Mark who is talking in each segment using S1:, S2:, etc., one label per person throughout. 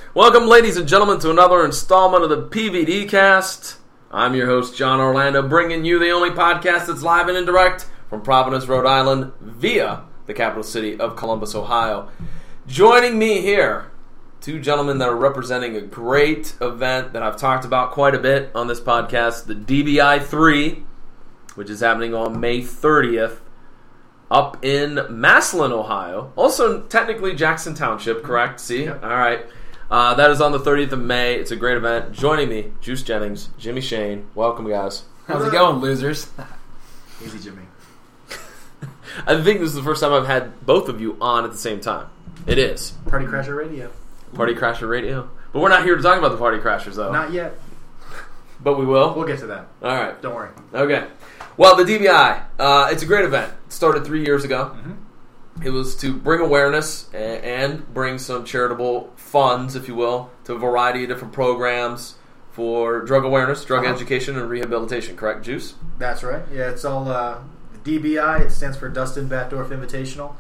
S1: Welcome, ladies and gentlemen, to another installment of the PVD Cast. I'm your host, John Orlando, bringing you the only podcast that's live and indirect from Providence, Rhode Island, via the capital city of Columbus, Ohio. Joining me here, two gentlemen that are representing a great event that I've talked about quite a bit on this podcast, the DBI 3, which is happening on May 30th. Up in Massillon, Ohio. Also, technically Jackson Township, correct? See? Yep. All right. That is on the 30th of May. It's a great event. Joining me, Juice Jennings, Jimmy Shane. Welcome, guys.
S2: How's it going, losers?
S3: Easy, Jimmy.
S1: I think this is the first time I've had both of you on at the same time. It is.
S3: Party Crasher Radio.
S1: Party Crasher Radio. But we're not here to talk about the Party Crashers, though.
S3: Not yet.
S1: But we will?
S3: We'll get to that.
S1: All right.
S3: Don't worry.
S1: Okay. Well, the DBI, it's a great event. It started 3 years ago. Mm-hmm. It was to bring awareness and bring some charitable funds, if you will, to a variety of different programs for drug awareness, drug education, and rehabilitation. Correct, Juice?
S3: That's right. Yeah, it's all the DBI. It stands for Dustin Batdorf Invitational.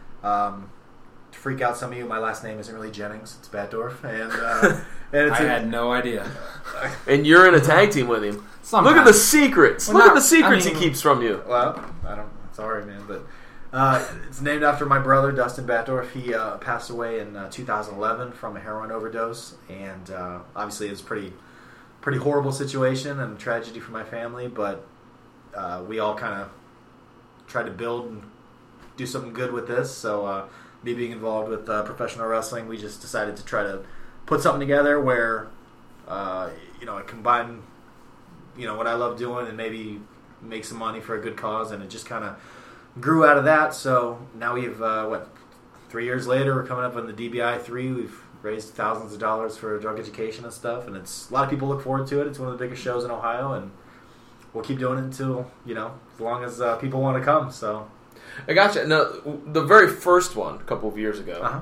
S3: To freak out some of you, my last name isn't really Jennings. It's Batdorf. And it's
S2: I had no idea.
S1: And you're in a tag team with him.
S2: Sometimes.
S1: Look at the secrets.
S2: Well,
S1: Look at the secrets he keeps from you.
S3: Well, I don't. Sorry, man, but it's named after my brother, Dustin Batdorf. He passed away in 2011 from a heroin overdose, and obviously it's a pretty horrible situation and tragedy for my family. But we all kind of tried to build and do something good with this. So me being involved with professional wrestling, we just decided to try to put something together where I combine what I love doing and maybe make some money for a good cause, and it just kind of grew out of that. So now we've 3 years later, we're coming up on the DBI 3. We've raised thousands of dollars for drug education and stuff, and it's a lot of people look forward to it. It's one of the biggest shows in Ohio, and we'll keep doing it until as long as people want to come. So
S1: I gotcha. Now, the very first one a couple of years ago,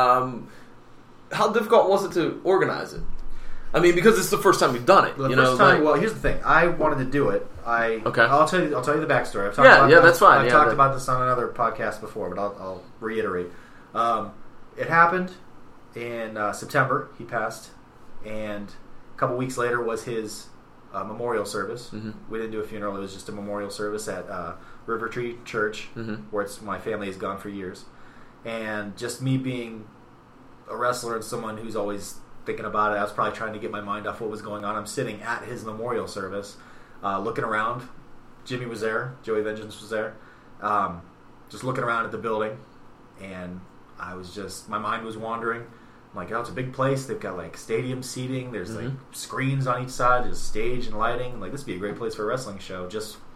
S1: how difficult was it to organize it? I mean, because it's the first time we've done it.
S3: Well, here's the thing. I wanted to do it.
S1: Okay.
S3: I'll tell you the backstory. I've
S1: talked about that's fine.
S3: I've talked about this on another podcast before, but I'll reiterate. It happened in September. He passed, and a couple weeks later was his memorial service. Mm-hmm. We didn't do a funeral. It was just a memorial service at River Tree Church, where my family has gone for years. And just me being a wrestler and someone who's always thinking about it, I was probably trying to get my mind off what was going on. I'm sitting at his memorial service, looking around. Jimmy was there. Joey Vengeance was there. Just looking around at the building, and my mind was wandering. I'm like, oh, it's a big place. They've got like stadium seating. There's like screens on each side. There's stage and lighting. Like, this would be a great place for a wrestling show.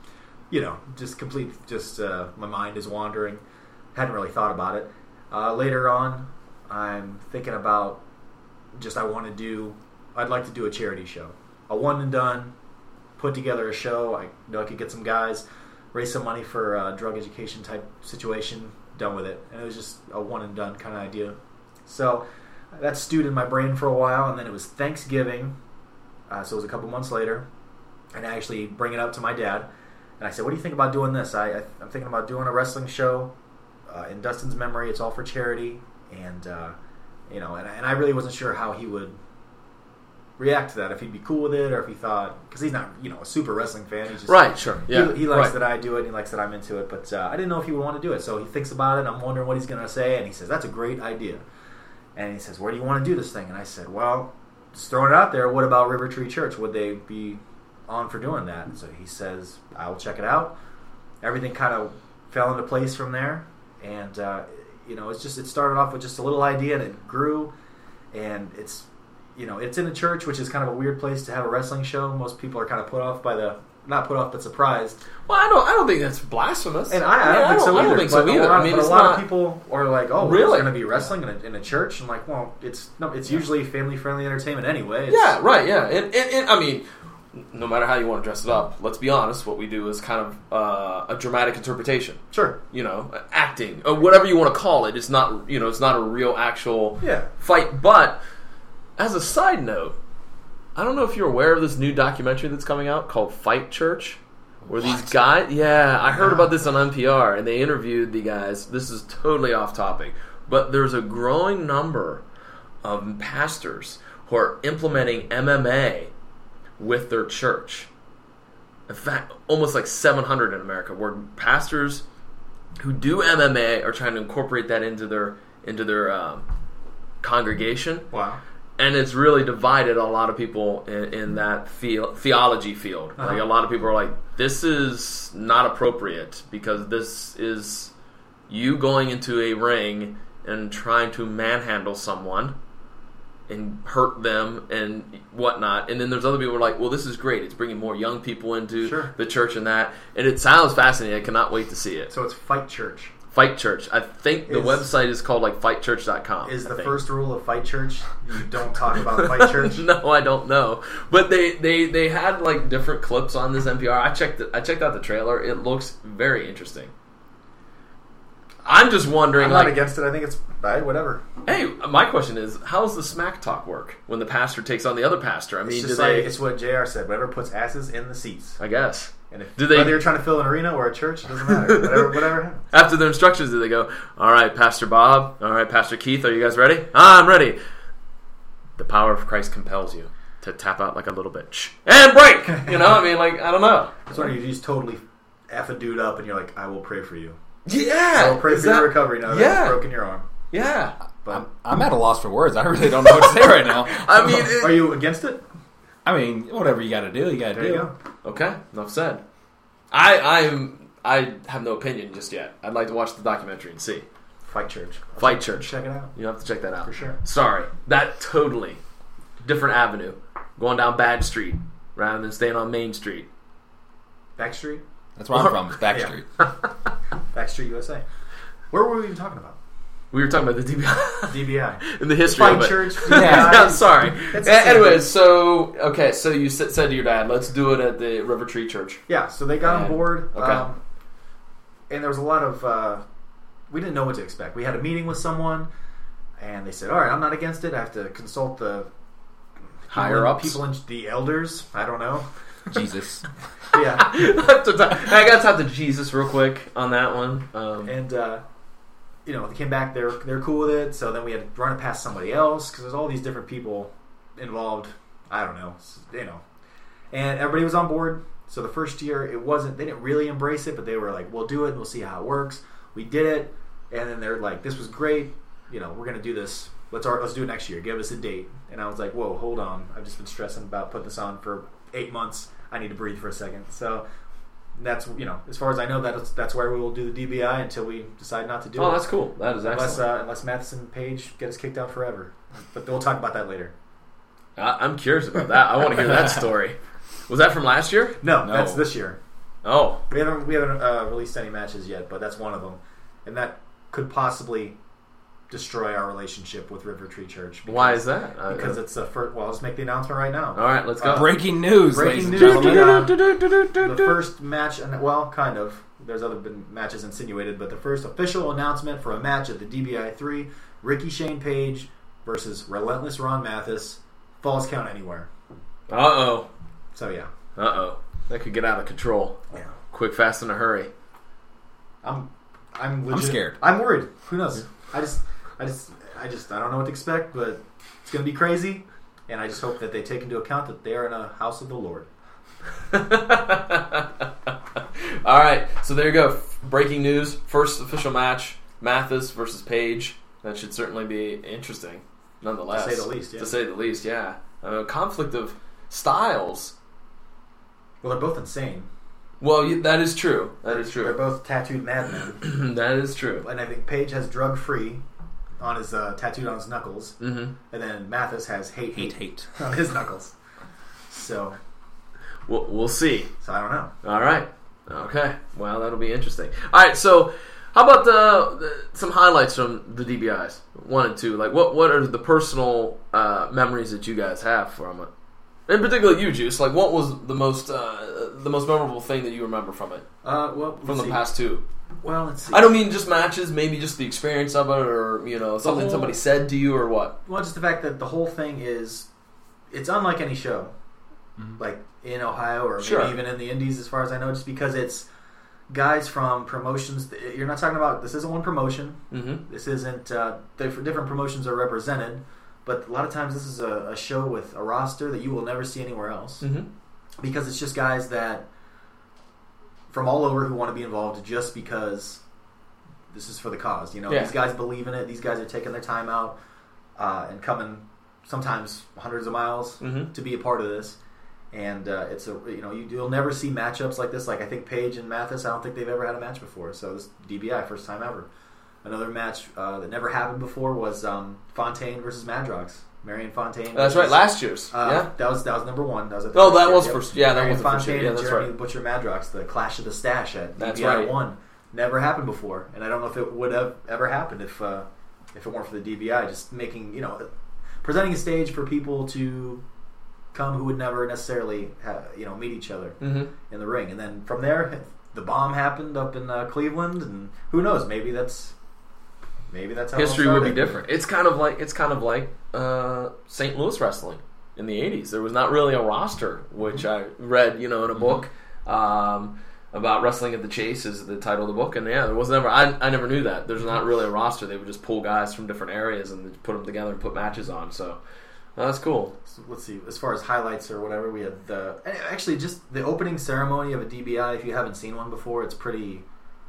S3: My mind is wandering. Hadn't really thought about it. Later on, I'm thinking about I'd like to do a charity show. A one and done, put together a show. I could get some guys, raise some money for a drug education type situation, done with it. And it was just a one and done kind of idea. So that stewed in my brain for a while, and then it was Thanksgiving, so it was a couple months later, and I actually bring it up to my dad, and I said, what do you think about doing this? I'm thinking about doing a wrestling show in Dustin's memory. It's all for charity, and and I really wasn't sure how he would react to that, if he'd be cool with it, or if he thought, because he's not, a super wrestling fan. He's just,
S1: right, sure, yeah.
S3: He likes that I do it, and he likes that I'm into it, but I didn't know if he would want to do it. So he thinks about it, and I'm wondering what he's going to say, and he says, that's a great idea. And he says, where do you want to do this thing? And I said, well, just throwing it out there, what about River Tree Church? Would they be on for doing that? And so he says, I will check it out. Everything kind of fell into place from there, and it started off with just a little idea, and it grew, and it's in a church, which is kind of a weird place to have a wrestling show. Most people are kind of not put off, but surprised.
S1: Well, I don't think that's blasphemous.
S3: And I don't think so either.
S1: I don't think so either.
S3: A lot of people are like, oh,
S1: really?
S3: There's going to be wrestling in a church? I'm like, well, it's usually family-friendly entertainment anyway.
S1: Yeah, right, yeah. And I mean, no matter how you want to dress it up, let's be honest, what we do is kind of a dramatic interpretation.
S3: Sure.
S1: Acting, or whatever you want to call it. It's not, it's not a real actual fight. But as a side note, I don't know if you're aware of this new documentary that's coming out called Fight Church, where these guys, I heard about this on NPR, and they interviewed the guys. This is totally off topic, but there's a growing number of pastors who are implementing MMA with their church. In fact, almost like 700 in America, where pastors who do MMA are trying to incorporate that into their congregation.
S3: Wow.
S1: And it's really divided a lot of people in that theology field.
S3: Uh-huh.
S1: Like a lot of people are like, this is not appropriate because this is you going into a ring and trying to manhandle someone and hurt them and whatnot. And then there's other people who are like, well, this is great. It's bringing more young people into the church and that. And it sounds fascinating. I cannot wait to see it.
S3: So it's Fight Church.
S1: Fight Church. I think the website is called like fightchurch.com.
S3: Is the first rule of Fight Church you don't talk about Fight Church?
S1: No, I don't know. But they had like different clips on this NPR. I checked out the trailer. It looks very interesting. I'm just wondering.
S3: I'm not against it. I think it's whatever.
S1: Hey, my question is, how does the smack talk work when the pastor takes on the other pastor? I mean,
S3: it's what JR said. Whatever puts asses in the seats.
S1: I guess.
S3: And whether you're trying to fill an arena or a church, it doesn't matter. whatever happens.
S1: After the instructions, do they go, all right, Pastor Bob, all right, Pastor Keith, are you guys ready? I'm ready. The power of Christ compels you to tap out like a little bit. Shh. And break! You know, I mean, like, I don't know.
S3: It's when you just totally F a dude up and you're like, I will pray for you.
S1: Yeah!
S3: I will pray for your recovery now that you've broken your arm.
S1: Yeah.
S2: But I'm at a loss for words. I really don't know what to say right now.
S1: I mean...
S3: Are you against it?
S2: I mean, whatever you got to do, you got to do.
S3: You go.
S1: Okay, enough said. I have no opinion just yet. I'd like to watch the documentary and see.
S3: Fight Church.
S1: Fight Church.
S3: Check it out.
S1: You have to check that out.
S3: For sure.
S1: Sorry. That totally different avenue. Going down Bad Street rather than staying on Main Street.
S3: Back Street?
S2: That's where I'm from. It's Backstreet.
S3: Back Street, USA. Where were we even talking about?
S1: We were talking about the DBI.
S3: DBI.
S1: In the history
S3: Fight
S1: of it.
S3: Church.
S1: Yeah, sorry.
S3: It's
S1: Anyways, so you said to your dad, let's do it at the River Tree Church.
S3: Yeah, so they got on board.
S1: Okay.
S3: And there was a lot of... we didn't know what to expect. We had a meeting with someone, and they said, all right, I'm not against it. I have to consult the...
S1: Higher-ups?
S3: People in the elders. I don't know.
S2: Jesus.
S3: Yeah.
S1: I got to talk to Jesus real quick on that one.
S3: They came back. They're cool with it. So then we had to run it past somebody else because there's all these different people involved. I don't know. And everybody was on board. So the first year, they didn't really embrace it, but they were like, we'll do it and we'll see how it works. We did it. And then they're like, this was great. We're going to do this. Let's do it next year. Give us a date. And I was like, whoa, hold on. I've just been stressing about putting this on for 8 months. I need to breathe for a second. So that's, as far as I know, that's where we will do the DBI until we decide not to do it.
S1: Oh, that's cool. That is excellent.
S3: Unless Matheson and Page get us kicked out forever. But we'll talk about that later.
S1: I'm curious about that. I want to hear that story. Was that from last year?
S3: No, that's this year.
S1: Oh.
S3: We haven't released any matches yet, but that's one of them. And that could possibly destroy our relationship with River Tree Church.
S1: Why is that?
S3: Because it's the first... Well, let's make the announcement right now.
S1: All right, let's go.
S2: Breaking news, ladies and gentlemen.
S3: The first match, kind of. There's been matches insinuated, but the first official announcement for a match at the DBI 3, Ricky Shane Page versus Relentless Ron Mathis, Falls Count Anywhere.
S1: Uh-oh.
S3: So, yeah.
S1: Uh-oh. That could get out of control.
S3: Yeah.
S1: Quick, fast, in a hurry.
S3: I'm
S2: scared.
S3: I'm worried. Who knows? I don't know what to expect, but it's going to be crazy, and I just hope that they take into account that they are in a house of the Lord.
S1: All right, so there you go. Breaking news, first official match, Mathis versus Page. That should certainly be interesting, nonetheless.
S3: To say the least, yeah.
S1: To say the least, yeah. Conflict of styles.
S3: Well, they're both insane.
S1: Well, that is true. That is true.
S3: They're both tattooed madmen.
S1: That is true.
S3: And I think Page has drug-free on his tattooed on his knuckles,
S1: mm-hmm.
S3: and then Mathis has hate on his knuckles. So,
S1: we'll see.
S3: So I don't know.
S1: All right. Okay. Well, that'll be interesting. All right. So, how about some highlights from the DBIs? 1 and 2. Like, what are the personal memories that you guys have from it? In particular, you, Juice. Like, what was the most memorable thing that you remember from it? From the past 2.
S3: Well, let's see.
S1: I don't mean just matches, maybe just the experience of it, or something somebody said to you, or what.
S3: Well, just the fact that the whole thing it's unlike any show, like in Ohio or maybe even in the Indies, as far as I know, just because it's guys from promotions. You're not talking about, this isn't one promotion.
S1: Mm-hmm.
S3: This isn't different promotions are represented, But a lot of times this is a show with a roster that you will never see anywhere else.
S1: Mm-hmm.
S3: Because it's just guys that from all over who want to be involved just because this is for the cause. You know,
S1: Yeah.
S3: these guys believe in it. These guys are taking their time out and coming sometimes hundreds of miles
S1: Mm-hmm.
S3: to be a part of this. And it's you'll never see matchups like this. Like I think Paige and Mathis, I don't think they've ever had a match before. So this DBI, first time ever. Another match that never happened before was Fontaine versus Madrox. Marion Fontaine.
S1: That's right. Last year's.
S3: That was number one. That was at the
S1: Oh,
S3: first
S1: that
S3: year.
S1: was
S3: Yep.
S1: first. Yeah, that
S3: Marion
S1: was the first
S3: Fontaine
S1: year. Yeah,
S3: and
S1: that's
S3: Jeremy
S1: right.
S3: Butcher Madrox, the Clash of the Stash at
S1: That's
S3: DBI
S1: right.
S3: 1. Never happened before, and I don't know if it would have ever happened if it weren't for the DBI. Just making presenting a stage for people to come who would never necessarily meet each other
S1: Mm-hmm.
S3: in the ring, and then from there the bomb happened up in Cleveland, and who knows, maybe that's how
S1: History
S3: it
S1: would be
S3: started.
S1: different. It's kind of like St. Louis wrestling in the 80s. There was not really a roster, which I read, in a book about Wrestling at the Chase is the title of the book. And yeah, there was never. I never knew that. There's not really a roster. They would just pull guys from different areas and put them together and put matches on. So that's cool.
S3: So let's see. As far as highlights or whatever, we had actually just the opening ceremony of a DBI. If you haven't seen one before, it's pretty.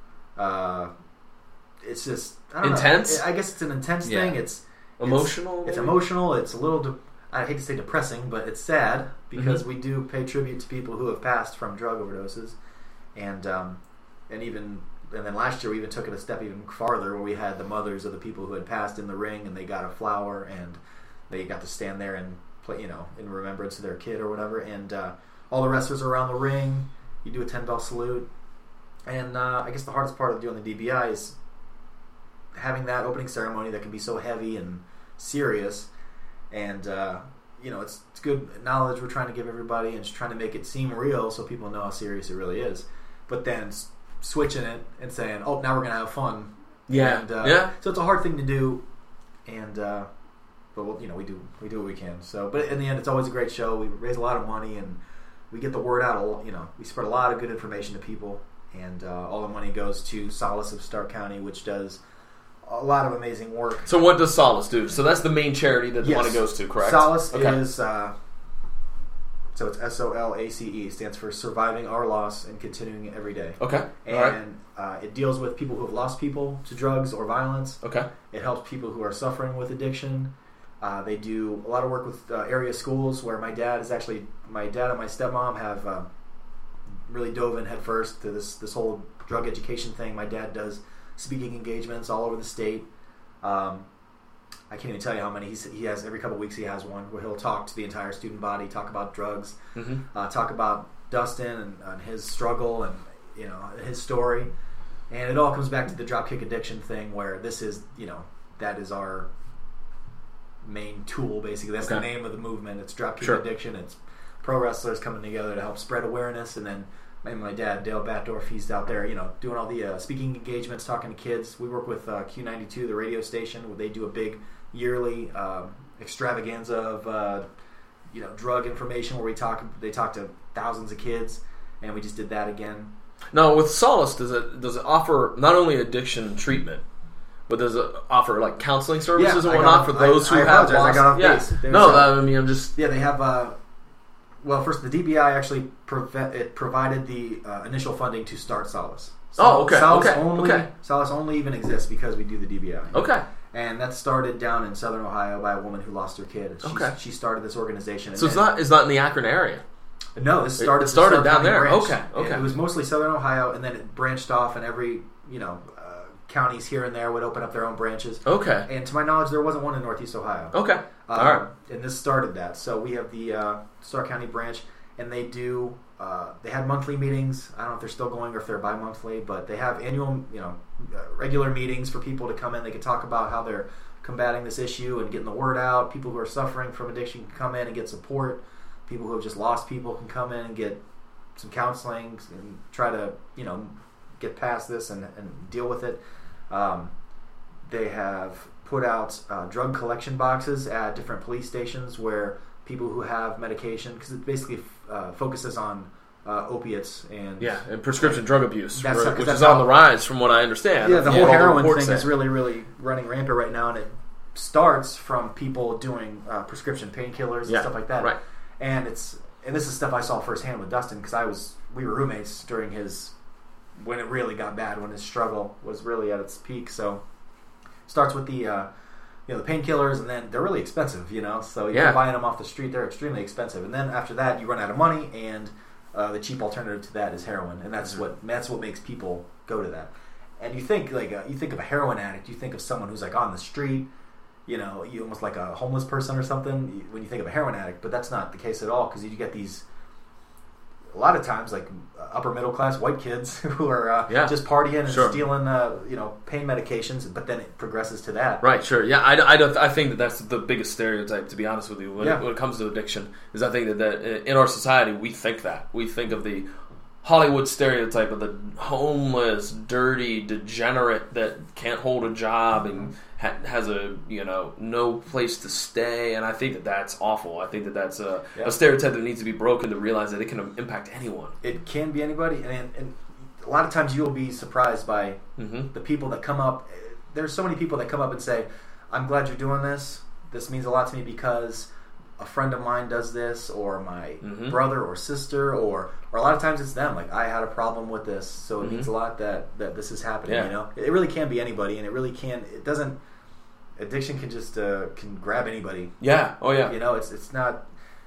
S3: It's just I don't
S1: Intense?
S3: know. I guess it's an intense
S2: Yeah.
S3: thing. It's
S1: Emotional.
S3: It's
S1: maybe?
S3: emotional. It's a little. I hate to say depressing, but it's sad because
S1: Mm-hmm.
S3: we do pay tribute to people who have passed from drug overdoses, and then last year we even took it a step even farther, where we had the mothers of the people who had passed in the ring, and they got a flower, and they got to stand there and play, in remembrance of their kid or whatever. And all the wrestlers are around the ring. You do a 10-bell salute, and I guess the hardest part of doing the DBI is having that opening ceremony that can be so heavy and serious. And it's good knowledge we're trying to give everybody, and just trying to make it seem real so people know how serious it really is. But then switching it and saying, "Oh, now we're gonna have fun."
S1: Yeah.
S3: And,
S1: Yeah.
S3: So it's a hard thing to do, and but we do what we can. So, but in the end, it's always a great show. We raise a lot of money, and we get the word out. We spread a lot of good information to people, and all the money goes to Solace of Stark County, which does a lot of amazing work.
S1: So what does Solace do? So that's the main charity that the
S3: Yes.
S1: money goes to, correct?
S3: Solace
S1: Okay.
S3: is so it's SOLACE, stands for Surviving Our Loss and Continuing It Every Day.
S1: Okay. All right.
S3: And it deals with people who have lost people to drugs or violence.
S1: Okay.
S3: It helps people who are suffering with addiction. They do a lot of work with area schools, where my dad and my stepmom have really dove in headfirst to this whole drug education thing. My dad does speaking engagements all over the state. I can't even tell you how many he has. Every couple of weeks he has one where he'll talk to the entire student body, talk about drugs,
S1: Mm-hmm.
S3: talk about Dustin and his struggle and his story. And it all comes back to the dropkick addiction thing, where this is that is our main tool, basically. That's the
S1: Okay.
S3: name of the movement. It's dropkick
S1: Sure.
S3: addiction. It's pro wrestlers coming together to help spread awareness. And then my dad, Dale Batdorf, he's out there, doing all the speaking engagements, talking to kids. We work with Q92, the radio station, where they do a big yearly extravaganza of drug information, where they talk to thousands of kids, and we just did that again.
S1: Now, with Solace, does it offer not only addiction treatment, but does it offer like counseling services and whatnot for those who
S3: I
S1: have
S3: apologize, I
S1: lost?
S3: got off
S1: Yeah.
S3: base. There's,
S1: No, I'm just.
S3: Yeah, they have. First, the DBI actually provided the initial funding to start Solace.
S1: Oh, okay,
S3: Solace
S1: okay,
S3: only,
S1: okay.
S3: Solace only even exists because we do the DBI.
S1: Okay.
S3: And that started down in Southern Ohio by a woman who lost her kid. She started this organization.
S1: So it's not in the Akron area.
S3: No, this started.
S1: It started
S3: the Stark
S1: down
S3: County
S1: there.
S3: branch.
S1: Okay, okay.
S3: It was mostly Southern Ohio, and then it branched off, and every counties here and there would open up their own branches.
S1: Okay.
S3: And to my knowledge, there wasn't one in Northeast Ohio.
S1: Okay. All right.
S3: And this started that. So we have the Stark County branch, and they do. They had monthly meetings. I don't know if they're still going or if they're bi-monthly, but they have annual, regular meetings for people to come in. They can talk about how they're combating this issue and getting the word out. People who are suffering from addiction can come in and get support. People who have just lost people can come in and get some counseling and try to, get past this and deal with it. They have put out drug collection boxes at different police stations where people who have medication, because it basically focuses on opiates and
S1: and prescription drug abuse,
S3: That's-
S1: which
S3: that's
S1: is on
S3: how-
S1: the rise, from what I understand.
S3: yeah, the
S1: That's
S3: whole
S1: what all
S3: heroin
S1: reports
S3: thing is
S1: say.
S3: really, really running rampant right now, and starts from people doing prescription painkillers and stuff like that.
S1: Right.
S3: And this is stuff I saw firsthand with Dustin because we were roommates during when it really got bad, when his struggle was really at its peak. So starts with the the painkillers, and then they're really expensive, So you're buying them off the street; they're extremely expensive. And then after that, you run out of money, and the cheap alternative to that is heroin, and that's what makes people go to that. And you think you think of a heroin addict, you think of someone who's on the street, you almost like a homeless person or something when you think of a heroin addict, but that's not the case at all because you get these. A lot of times, upper middle class white kids who are just partying and stealing, pain medications, but then it progresses to that.
S1: Right. Sure. Yeah. I think that's the biggest stereotype. To be honest with you, when it comes to addiction, is I think that in our society we think of the Hollywood stereotype of the homeless, dirty, degenerate that can't hold a job and has no place to stay, and I think that that's awful. I think that that's a stereotype that needs to be broken to realize that it can impact anyone.
S3: It can be anybody, and a lot of times you'll be surprised by the people that come up. There's so many people that come up and say, "I'm glad you're doing this. This means a lot to me because a friend of mine does this, or my brother or sister, or a lot of times it's them. I had a problem with this, so it means a lot that this is happening.
S1: Yeah.
S3: It really can be anybody, and it really can. It doesn't. Addiction can just can grab anybody.
S1: Yeah. Oh yeah.
S3: It's not.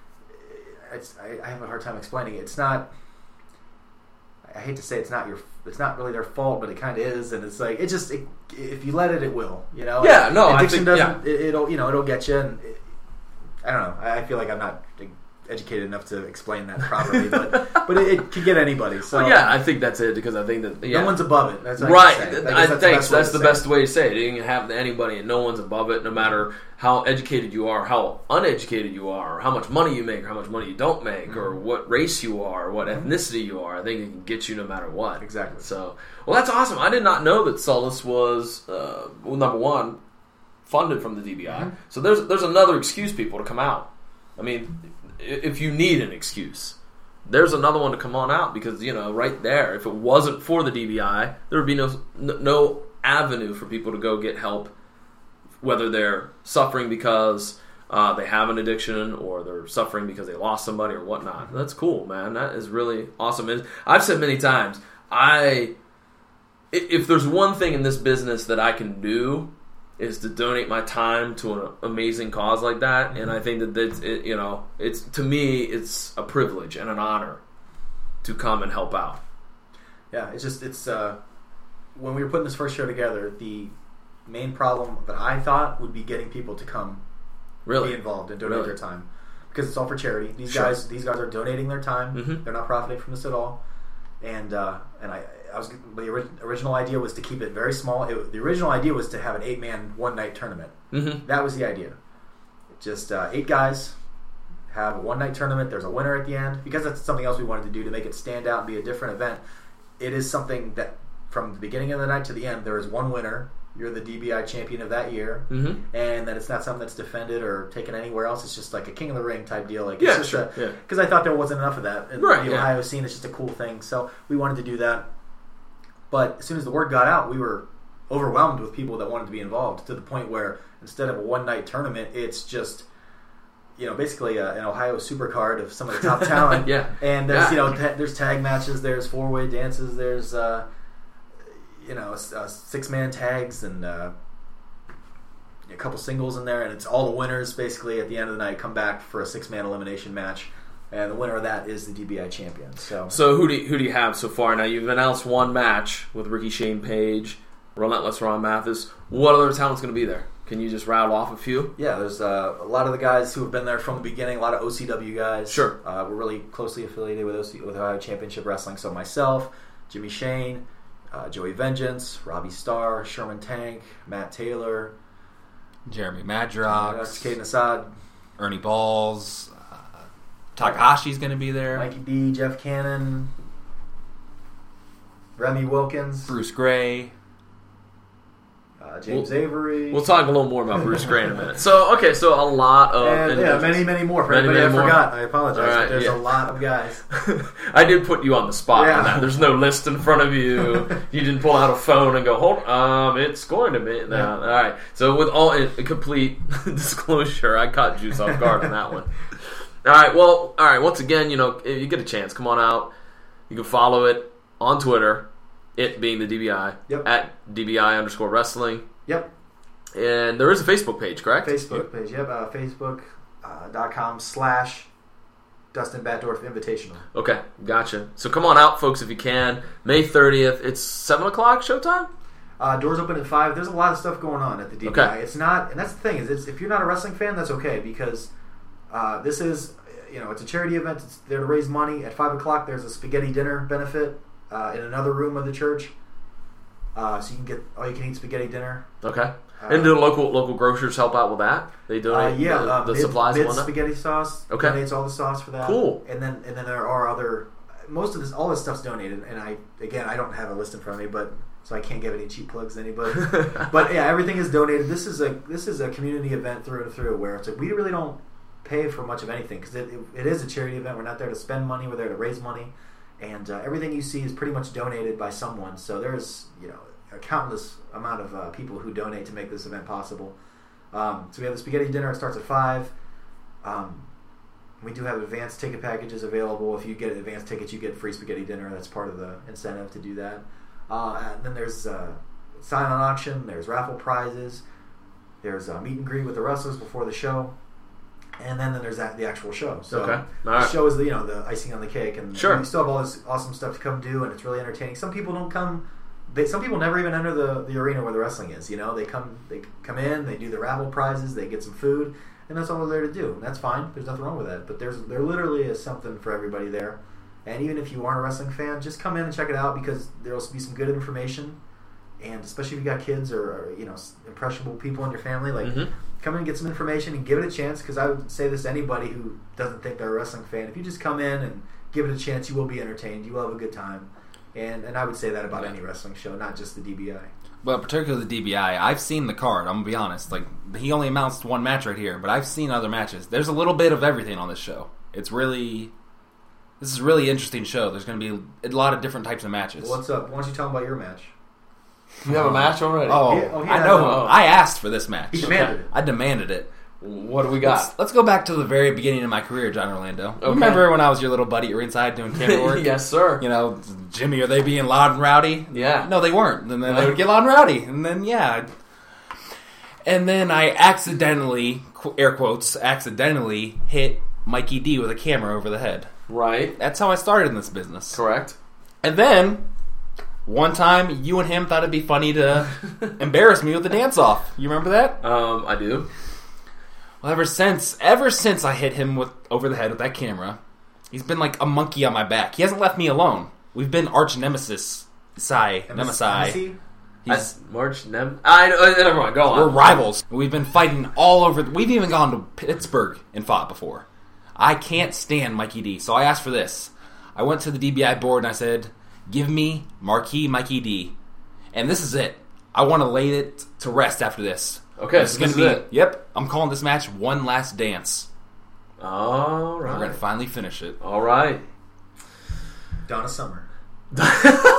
S3: I have a hard time explaining it. It's not. I hate to say it's not really their fault, but it kind of is, and it's if you let it, it will.
S1: Yeah. No.
S3: Addiction doesn't.
S1: Yeah.
S3: It'll get you. And I don't know. I feel like I'm not educated enough to explain that properly, but it can get anybody. So
S1: I think that's it because I think that
S3: no one's above it. That's
S1: right. That's the best way to say it. You can have anybody, and no one's above it, no matter how educated you are, how uneducated you are, or how much money you make, or how much money you don't make, or what race you are, or what ethnicity you are. I think it can get you no matter what.
S3: Exactly.
S1: So, well, that's awesome. I did not know that Solace was number one, funded from the DBI. So there's another excuse, people, to come out. I mean, if you need an excuse, there's another one to come on out because right there, if it wasn't for the DBI, there would be no avenue for people to go get help, whether they're suffering because they have an addiction or they're suffering because they lost somebody or whatnot. That's cool, man. That is really awesome. And I've said many times, if there's one thing in this business that I can do, is to donate my time to an amazing cause like that, and I think that it's to me it's a privilege and an honor to come and help out.
S3: Yeah, it's when we were putting this first show together, the main problem that I thought would be getting people to come be involved and donate their time because it's all for charity. These guys are donating their time. They're not profiting from this at all, and the original idea was to keep it very small. The original idea was to have an 8-man one-night tournament. That was the idea. Just 8 guys have a one-night tournament. There's a winner at the end because that's something else we wanted to do to make it stand out and be a different event. It is something that from the beginning of the night to the end, there is one winner. You're the DBI champion of that year, and that it's not something that's defended or taken anywhere else. It's just like a King of the Ring type deal. Because I thought there wasn't enough of that in the Ohio scene. It's just a cool thing, so we wanted to do that. But as soon as the word got out, we were overwhelmed with people that wanted to be involved to the point where instead of a one-night tournament, it's just basically an Ohio supercard of some of the top talent. And there's there's tag matches, there's 4-way dances, there's 6-man tags and a couple singles in there, and it's all the winners basically at the end of the night come back for a 6-man elimination match. And the winner of that is the DBI champion. So
S1: who do you have so far? Now you've announced one match with Ricky Shane Page, Relentless Ron Mathis. What other talent's going to be there? Can you just rattle off a few?
S3: Yeah, there's a lot of the guys who have been there from the beginning. A lot of OCW guys.
S1: Sure,
S3: we're really closely affiliated with Ohio Championship Wrestling. So myself, Jimmy Shane, Joey Vengeance, Robbie Starr, Sherman Tank, Matt Taylor,
S2: Jeremy Madrox,
S3: Caden Assad,
S2: Ernie Balls. Takahashi's going to be there.
S3: Mikey B, Jeff Cannon, Remy Wilkins,
S2: Bruce Gray,
S3: James Avery.
S1: We'll talk a little more about Bruce Grant in a minute. So a lot of
S3: and many more. For anybody I forgot, I apologize.
S1: Right,
S3: but there's a lot of guys.
S1: I did put you on the spot on that. There's no list in front of you. You didn't pull out a phone and go, hold. It's going to be. No. All right. So with all in complete disclosure, I caught Juice off guard on that one. All right. Well, all right. Once again, if you get a chance, come on out. You can follow it on Twitter. It being the DBI.
S3: Yep.
S1: At DBI_wrestling.
S3: Yep.
S1: And there is a Facebook page, correct?
S3: Facebook page, yep. Facebook.com/ Dustin Batdorf Invitational.
S1: Okay, gotcha. So come on out, folks, if you can. May 30th. It's 7 o'clock showtime?
S3: Doors open at 5. There's a lot of stuff going on at the DBI.
S1: Okay.
S3: It's not, and that's the thing, is if you're not a wrestling fan, that's okay, because this is, it's a charity event. It's there to raise money. At 5 o'clock, there's a spaghetti dinner benefit in another room of the church. So you can get all-you-can-eat spaghetti dinner.
S1: Okay. And do local grocers help out with that? They donate the supplies and whatnot?
S3: Spaghetti sauce donates all the sauce for that.
S1: Cool.
S3: And then there are other... all this stuff's donated. And I don't have a list in front of me, so I can't give any cheap plugs to anybody. But yeah, everything is donated. This is a community event through and through, where it's like we really don't pay for much of anything, because it is a charity event. We're not there to spend money. We're there to raise money. And everything you see is pretty much donated by someone. So there's a countless amount of people who donate to make this event possible. So we have the spaghetti dinner. It starts at 5. We do have advanced ticket packages available. If you get advanced tickets, you get free spaghetti dinner. That's part of the incentive to do that. And then there's silent auction. There's raffle prizes. There's a meet and greet with the wrestlers before the show. And then there's the actual show. So the show is the icing on the cake, and we still have all this awesome stuff to come do, and it's really entertaining. Some people don't come. Some people never even enter the arena where the wrestling is. They come in, they do the raffle prizes, they get some food, and that's all they're there to do. And that's fine. There's nothing wrong with that. But there literally is something for everybody there. And even if you aren't a wrestling fan, just come in and check it out, because there will be some good information. And especially if you got kids or impressionable people in your family, come in and get some information and give it a chance. Because I would say this to anybody who doesn't think they're a wrestling fan: if you just come in and give it a chance, you will be entertained. You will have a good time. And I would say that about any wrestling show, not just the DBI.
S2: Well, particularly the DBI, I've seen the card. I'm gonna be honest. He only amounts to one match right here, but I've seen other matches. There's a little bit of everything on this show. This is a really interesting show. There's gonna be a lot of different types of matches.
S3: Well, what's up? Why don't you tell them about your match?
S1: You have a match already?
S2: I know. I asked for this match.
S3: He demanded it.
S2: I demanded it.
S1: What do we got?
S2: Let's go back to the very beginning of my career, John Orlando. Okay. Remember when I was your little buddy at ringside doing camera work?
S1: Yes, sir.
S2: Jimmy, are they being loud and rowdy?
S1: Yeah.
S2: No, they weren't. And then they would get loud and rowdy. And then, And then I accidentally, air quotes, hit Mikey D with a camera over the head.
S1: Right.
S2: That's how I started in this business.
S1: Correct.
S2: And then, one time, you and him thought it'd be funny to embarrass me with the dance-off. You remember that?
S1: I do.
S2: Well, ever since I hit him over the head with that camera, he's been like a monkey on my back. He hasn't left me alone. We've been arch nemesis. Nemesis. He's
S1: never mind. Go on.
S2: We're rivals. We've been fighting all over. We've even gone to Pittsburgh and fought before. I can't stand Mikey D, so I asked for this. I went to the DBI board and I said, "Give me Marquee Mikey D," and this is it. I want to lay it to rest after this.
S1: Okay,
S2: this is going to be it. Yep, I'm calling this match One Last Dance.
S1: All right.
S2: We're going to finally finish it.
S1: All right.
S3: Donna Summer. Right?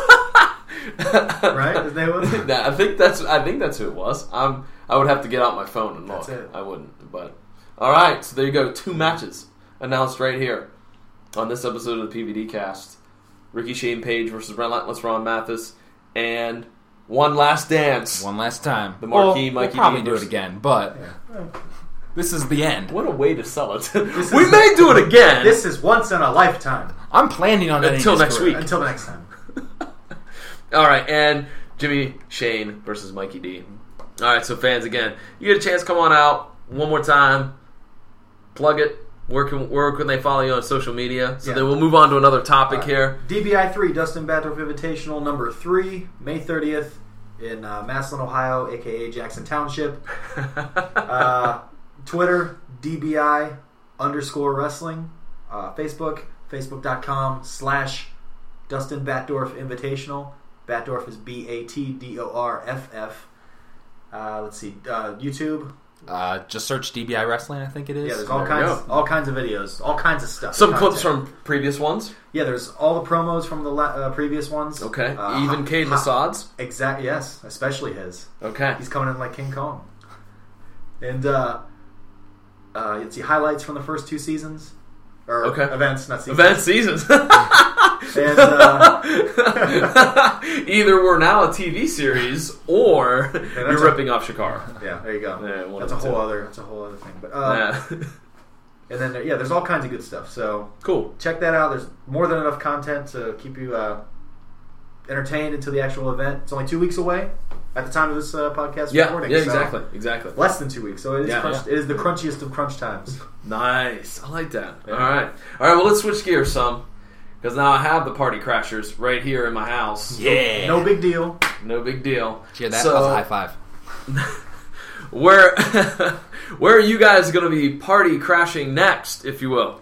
S3: Is that what it?
S1: I think that's who it was. I would have to get out my phone and look.
S3: That's it.
S1: I wouldn't, but all right. So there you go. 2 matches announced right here on this episode of the PVD Cast: Ricky Shane Page versus Relentless Ron Mathis, and One Last Dance.
S2: One last time.
S1: The Marquee Mikey D.
S2: We'll probably do it again, but this is the end.
S1: What a way to sell it. We may do it again.
S3: This is once in a lifetime.
S2: I'm planning on ending
S1: until
S2: this
S1: next
S2: career.
S1: week.
S3: Until the next time.
S1: All right, and Jimmy Shane versus Mikey D. All right, so fans, again, you get a chance, come on out one more time, plug it. Where can they follow you on social media? So then we'll move on to another topic here.
S3: DBI 3, Dustin Batdorf Invitational, number 3, May 30th in Massillon, Ohio, a.k.a. Jackson Township. Twitter, DBI_wrestling. Facebook, facebook.com/Dustin Batdorf Invitational. Batdorf is BATDORFF. Let's see, YouTube.
S2: Just search DBI Wrestling, I think it is.
S3: Yeah, there's
S1: There we go.
S3: all kinds of videos, all kinds of stuff.
S1: Some
S3: content.
S1: clips from previous ones.
S3: Yeah, there's all the promos from the previous ones.
S1: Okay. Even Cade Massad's.
S3: Exact. Yes, especially his.
S1: Okay.
S3: He's coming in like King Kong. And let's see, highlights from the first 2 seasons. Or
S1: Okay.
S3: events, not seasons.
S1: Event seasons.
S3: And,
S1: Either we're now a TV series or you're ripping off Shakara.
S3: yeah, there you go.
S1: Yeah, one
S3: that's
S1: of
S3: a
S1: the
S3: whole
S1: two.
S3: other thing. But
S1: Yeah.
S3: and then there's all kinds of good stuff. So
S1: Cool.
S3: check that out. There's more than enough content to keep you entertained until the actual event. It's only 2 weeks away at the time of this podcast
S1: Yeah.
S3: recording.
S1: Yeah.
S3: so
S1: Exactly.
S3: Less than 2 weeks, so it is.
S1: Yeah.
S3: It is the crunchiest of crunch times.
S1: Nice. I like that.
S3: Yeah.
S1: All right. Well, let's switch gears some because now I have the Party Crashers right here in my house.
S2: Yeah.
S3: No big deal.
S1: No big deal.
S2: Did you hear that?
S1: So,
S2: That was a high five.
S1: where are you guys going to be party crashing next, if you will?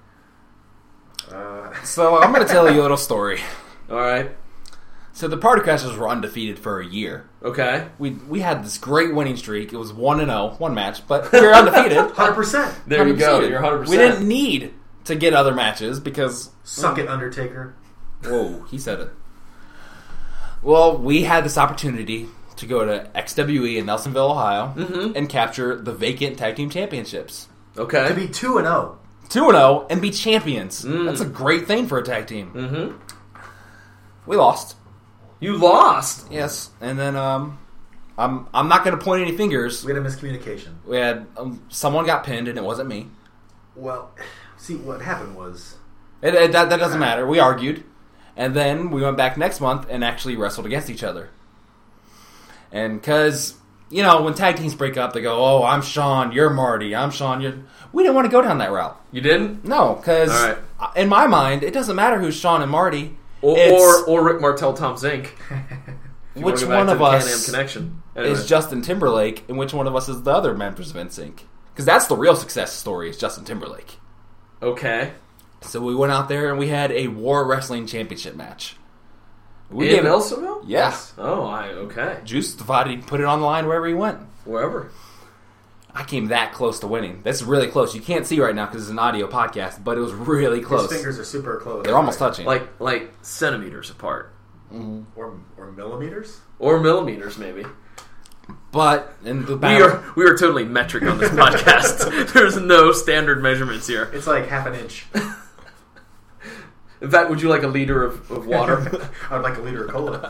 S2: So I'm going to tell you a little story.
S1: All right.
S2: So the Party Crashers were undefeated for a year.
S1: Okay.
S2: We had this great winning streak. It was 1-0, one match, but we were undefeated.
S3: 100%.
S1: There you go.
S2: 100%.
S1: You're 100%.
S2: We didn't need to get other matches because...
S3: Suck it, Undertaker.
S2: Whoa, he said it. Well, we had this opportunity to go to XWE in Nelsonville, Ohio, and capture the vacant tag team championships.
S1: Okay.
S3: To be 2-0.
S2: 2-0 and be champions. That's a great thing for a tag team.
S1: Mm-hmm.
S2: We lost.
S1: You lost.
S2: Yes, and then I'm not going to point any fingers.
S3: We had a miscommunication.
S2: We had someone got pinned and it wasn't me.
S3: Well, see, what happened was...
S2: That doesn't matter. We argued, and then we went back next month and actually wrestled against each other. And because when tag teams break up, they go, "Oh, I'm Sean, you're Marty. I'm Sean, you're." We didn't want to go down that route.
S1: You didn't?
S2: No, because
S1: All right.
S2: in my mind, it doesn't matter who's Sean and Marty.
S1: Or Rick Martel, Tom Zink.
S2: Which one of us
S1: connection anyway.
S2: is Justin Timberlake, and which one of us is the other members of NSYNC? Because that's the real success story. Is Justin Timberlake.
S1: Okay.
S2: So we went out there and we had a War Wrestling Championship match. We
S1: In
S2: gave
S1: Nelsonville?
S2: Yes.
S1: Oh, okay.
S2: Juice divided, put it on the line wherever he went.
S1: Wherever.
S2: I came that close to winning. That's really close. You can't see right now because it's an audio podcast, but it was really close.
S3: His fingers are super close.
S2: They're almost touching.
S1: Like centimeters apart.
S3: Or millimeters?
S1: Or millimeters, maybe.
S2: But in the battle,
S1: We are totally metric on this podcast. There's no standard measurements here.
S3: It's like half an inch.
S1: In fact, would you like a liter of water?
S3: I would like a liter of cola.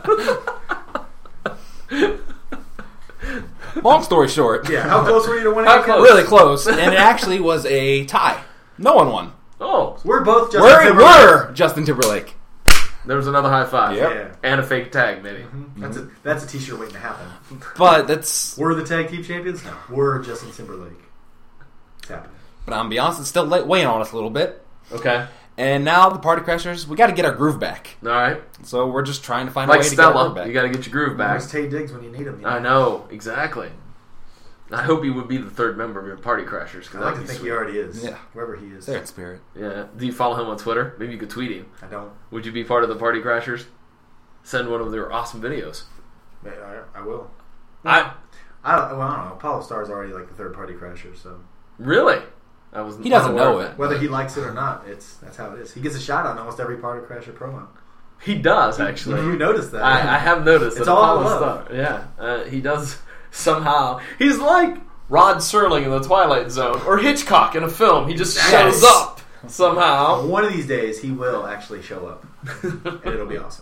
S2: long story short,
S3: Yeah, how close were you to winning?
S1: How close?
S2: really close, and it actually was a tie. No one won.
S1: Oh,
S3: We're both just
S2: We're Justin Timberlake.
S1: there was another high five.
S2: Yep.
S3: Yeah.
S1: And a fake tag, maybe.
S3: That's a t-shirt waiting to happen.
S2: But that's.
S3: We're the tag team champions? No. We're Justin Timberlake. It's happening.
S2: But I'm be honest, it's still weighing on us a little bit.
S1: Okay.
S2: And now the Party Crashers, we got to get our groove back.
S1: All right.
S2: So we're just trying to find
S1: Like
S2: a way to get our groove
S1: Stella,
S2: back.
S1: you got to get your groove back.
S3: Where's Tay Diggs when you need him?
S1: I know, exactly. I hope he would be the third member of your Party Crashers. 'Cause
S3: I like
S1: that'd
S3: to
S1: be
S3: think
S1: sweet.
S3: he already is.
S2: Yeah.
S3: Wherever he is.
S2: There in spirit.
S1: Yeah. Do you follow him on Twitter? Maybe you could tweet him.
S3: I don't.
S1: Would you be part of the Party Crashers? Send one of their awesome videos.
S3: I will.
S1: I
S3: I don't know. Apollo Star's already like the third party crasher, so
S1: really.
S2: He doesn't
S1: unaware
S2: know
S1: of
S2: it.
S1: that.
S3: whether he likes it or not, that's how it is. He gets a shot on almost every party crasher promo.
S1: He does actually.
S3: You noticed that?
S1: I have noticed.
S3: It's
S1: that
S3: all
S1: Apollo
S3: love.
S1: Star- Yeah, he does somehow. He's like Rod Serling in the Twilight Zone or Hitchcock in a film. He just shows
S2: Yes.
S1: up somehow.
S3: One of these days, he will actually show up, and it'll be awesome.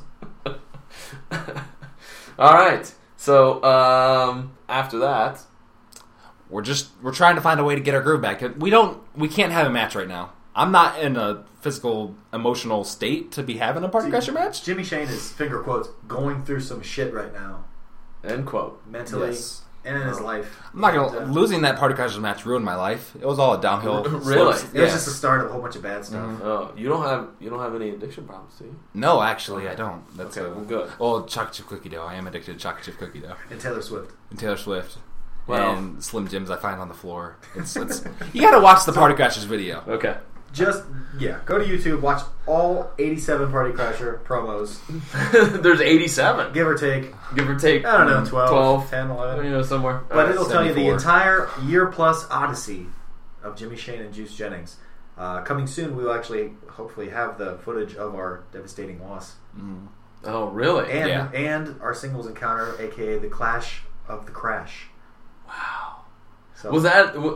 S1: All right. So after that,
S2: We're trying to find a way to get our groove back. We can't have a match right now. I'm not in a physical, emotional state to be having a Party Crasher match.
S3: Jimmy Shane is, finger quotes, going through some shit right now,
S1: end quote.
S3: mentally
S2: Yes.
S3: and in his life.
S2: I'm not
S3: And,
S2: gonna losing that Party Crashers match ruined my life. It was all a downhill.
S1: Really?
S2: slope.
S3: It was just the start of a whole bunch of bad stuff.
S1: Oh, you don't have any addiction problems, do you?
S2: No, actually, I don't. That's
S1: Okay, well, good.
S2: Oh, chocolate chip cookie dough. I am addicted to chocolate chip cookie dough.
S3: And Taylor Swift.
S2: And Taylor Swift.
S1: Well.
S2: And Slim Jims I find on the floor. It's you got to watch the Party Crashers video.
S1: Okay.
S3: Go to YouTube, watch all 87 Party Crasher promos.
S1: There's 87.
S3: Give or take.
S1: I
S3: don't know, 12, 10, 11.
S1: Somewhere.
S3: But it'll tell you the
S2: 74.
S3: entire year-plus odyssey of Jimmy Shane and Juice Jennings. Coming soon, we will actually, hopefully, have the footage of our devastating loss.
S2: Mm.
S1: Oh, really?
S3: And our singles encounter, a.k.a. the Clash of the Crash.
S1: Wow.
S3: So,
S1: Was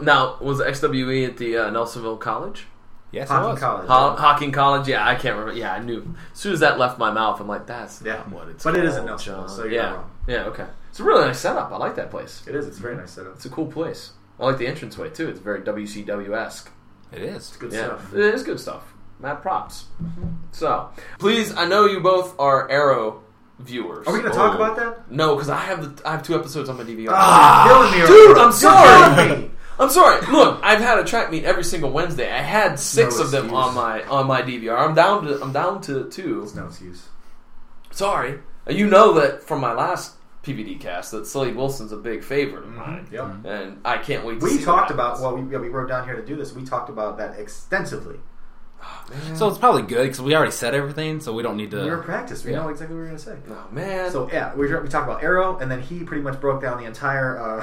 S1: XWE at the Nelsonville College?
S2: Yes, it
S3: Hockey
S2: was.
S3: College.
S1: Hocking College? Yeah, I can't remember. Yeah, I knew. As soon as that left my mouth, I'm like, that's not what it's
S3: But
S1: called,
S3: it isn't Nelsonville,
S1: John.
S3: so you're not wrong.
S1: Yeah, okay. It's a really nice setup. I like that place.
S3: It is. It's a very nice setup.
S1: It's a cool place. I like the entranceway, too. It's very WCW-esque.
S2: It is.
S3: It's good
S1: Yeah,
S3: stuff.
S1: it is good stuff. Mad props. So, please, I know you both are Arrow viewers.
S3: Are we going to talk about that?
S1: No, because I have 2 episodes on my DVR.
S3: You're killing me.
S1: Dude,
S3: right
S1: I'm
S3: now.
S1: sorry.
S3: You're killing me.
S1: I'm sorry. Look, I've had a track meet every single Wednesday. I had 6
S3: No
S1: of them
S3: excuse.
S1: on my DVR. I'm down to 2.
S3: It's no excuse.
S1: Sorry. You know that from my last PVD cast that Slade Wilson's a big favorite of mine.
S3: Yep.
S1: And I can't wait to see
S3: We
S1: what
S3: talked
S1: happens.
S3: about, we wrote down here to do this, we talked about that extensively.
S2: So it's probably good because we already said everything, so we don't need to.
S3: We were practiced. We
S2: yeah.
S3: know exactly what we were going to say.
S1: Oh, man.
S3: So, yeah, we talked about Arrow, and then he pretty much broke down the entire,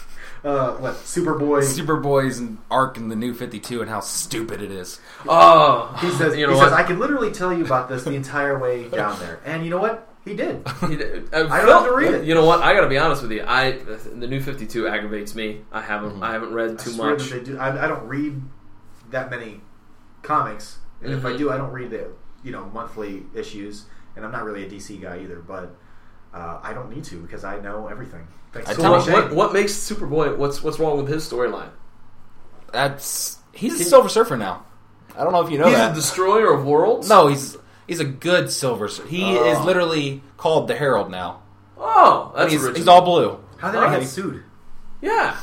S3: Superboy.
S2: Superboy's and arc in the New 52 and how stupid it is.
S1: Oh.
S3: He says,
S1: you know what?
S3: I can literally tell you about this the entire way down there. And you know what? He did.
S1: I
S3: don't have to read it.
S1: You know what? I got to be honest with you. The New 52 aggravates me. I haven't read too
S3: I swear
S1: much.
S3: that they do. I don't read that many comics, and if I do, I don't read the monthly issues. And I'm not really a DC guy either, but I don't need to because I know everything. Thanks
S2: I
S3: to
S2: tell
S3: Jimmy Shane.
S1: What makes Superboy? What's wrong with his storyline?
S2: He's a Silver Surfer now. I don't know if you know
S1: He's
S2: that.
S1: a destroyer of worlds.
S2: No, he's a good Silver Surfer. He
S1: Oh.
S2: is literally called the Herald now.
S1: Oh, that's
S2: And
S1: original.
S2: he's all blue.
S3: How did I get sued?
S1: Yeah,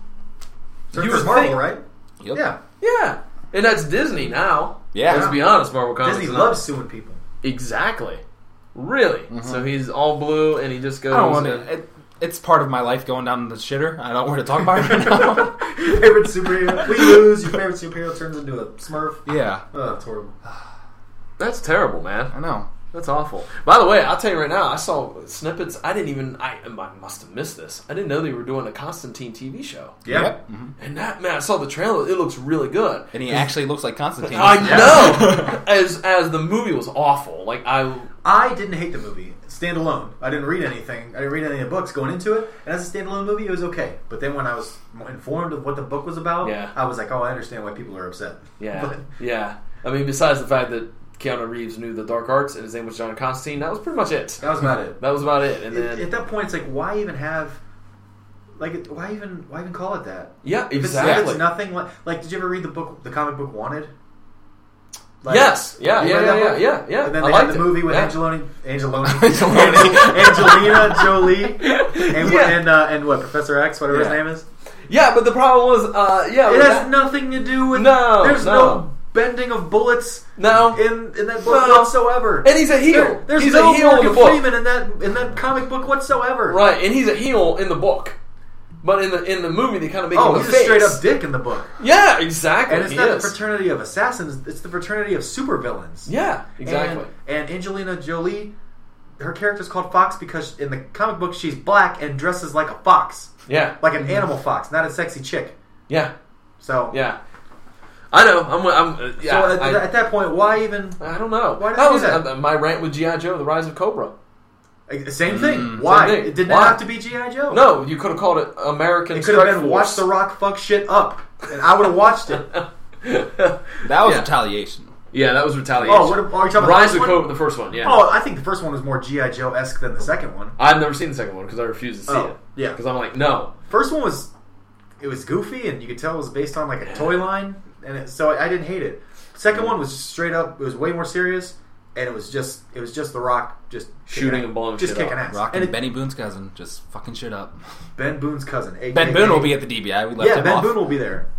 S3: So
S1: You
S3: for
S1: would
S3: Marvel,
S1: think-
S3: right?
S2: Yep.
S3: Yeah.
S1: yeah, and that's Disney now.
S2: Yeah.
S1: Let's be honest, Marvel Comics.
S3: Disney
S1: is not-
S3: loves suing people.
S1: exactly. Really? So he's all blue, and he just goes.
S2: I don't want
S1: and-
S2: to. It's part of my life going down the shitter. I don't want to talk about it right now.
S3: Your favorite superhero. We lose. Your favorite superhero turns into a Smurf.
S2: Yeah,
S3: Oh, it's horrible.
S1: That's terrible, man.
S2: I know.
S1: That's awful. By the way, I'll tell you right now, I saw snippets. I must have missed this. I didn't know they were doing a Constantine TV show.
S3: Yeah.
S2: Yep.
S1: And that, man, I saw the trailer. It looks really good.
S2: And he actually looks like Constantine.
S1: I know. As the movie was awful. Like
S3: I didn't hate the movie. Standalone. I didn't read anything. I didn't read any of the books going into it. And as a standalone movie, it was okay. But then when I was informed of what the book was about,
S1: Yeah.
S3: I was like, oh, I understand why people are upset.
S1: yeah,
S3: But-
S1: yeah. I mean, besides the fact that Keanu Reeves knew the dark arts and his name was John Constantine, that was pretty much it.
S3: that was about it.
S1: That was about it. And then
S3: At that point, it's like, why even have... why even call it that?
S1: yeah,
S3: If
S1: exactly.
S3: it's nothing like... did you ever read the comic book Wanted? Like,
S1: Yes. Yeah.
S3: you
S1: Yeah.
S3: read
S1: Yeah.
S3: that
S1: Yeah.
S3: book?
S1: Yeah. Yeah.
S3: And then
S1: I
S3: they had
S1: liked
S3: the movie with
S1: yeah.
S3: Angelina Jolie and
S1: Yeah.
S3: and what Professor X, whatever his
S1: Yeah.
S3: name is.
S1: Yeah, but the problem was, yeah,
S3: It
S1: with
S3: has
S1: that-
S3: nothing to do with.
S1: No,
S3: there's
S1: no.
S3: no bending of bullets
S1: no.
S3: in that book
S1: No.
S3: whatsoever.
S1: And he's a heel.
S3: There's
S1: he's
S3: no
S1: a heel in the
S3: Morgan
S1: book.
S3: Freeman in that comic book whatsoever.
S1: Right, and he's a heel in the book. But in the movie, they kind of make him
S3: Oh,
S1: a
S3: he's a
S1: face.
S3: straight up dick in the book,
S1: Yeah, exactly.
S3: and it's
S1: he
S3: not
S1: is.
S3: the fraternity of assassins; it's the fraternity of supervillains.
S1: Yeah, exactly.
S3: And Angelina Jolie, her character's called Fox because in the comic book she's black and dresses like a fox,
S1: Yeah,
S3: like an animal fox, not a sexy chick.
S1: yeah,
S3: So
S1: yeah. I know. I'm yeah.
S3: So at that point, why even?
S1: I don't know.
S3: Why did
S1: that
S3: they
S1: was
S3: do that?
S1: my rant with G.I. Joe: The Rise of Cobra.
S3: Same thing. Why?
S1: Same thing.
S3: It didn't
S1: Why?
S3: have to be G.I. Joe.
S1: No, you could have called it American.
S3: It could have
S1: Strike
S3: been
S1: Force.
S3: Watch the Rock fuck shit up, and I would have watched it.
S2: That was
S1: Yeah.
S2: retaliation.
S1: Yeah, that was retaliation.
S3: Oh, what are you talking about?
S1: Rise
S3: the
S1: of
S3: first one?
S1: Cobra, the first one. Yeah.
S3: Oh, I think the first one was more G.I. Joe esque than the second one.
S1: I've never seen the second one because I refuse to see
S3: Oh,
S1: it.
S3: yeah.
S1: Because I'm like, no.
S3: First one was goofy, and you could tell it was based on like a toy line, and so I didn't hate it. Second one was straight up. It was way more serious, and it was just The Rock just
S1: Shooting
S3: kicking
S1: and blowing
S3: just
S1: shit
S3: kicking
S1: up.
S3: ass.
S2: Rock
S3: and
S2: and Benny Boone's cousin just fucking shit up.
S3: Ben Boone's cousin.
S2: Ben Boone will be at the DBI. We left
S3: Yeah,
S2: him
S3: Ben
S2: off.
S3: Boone will be there.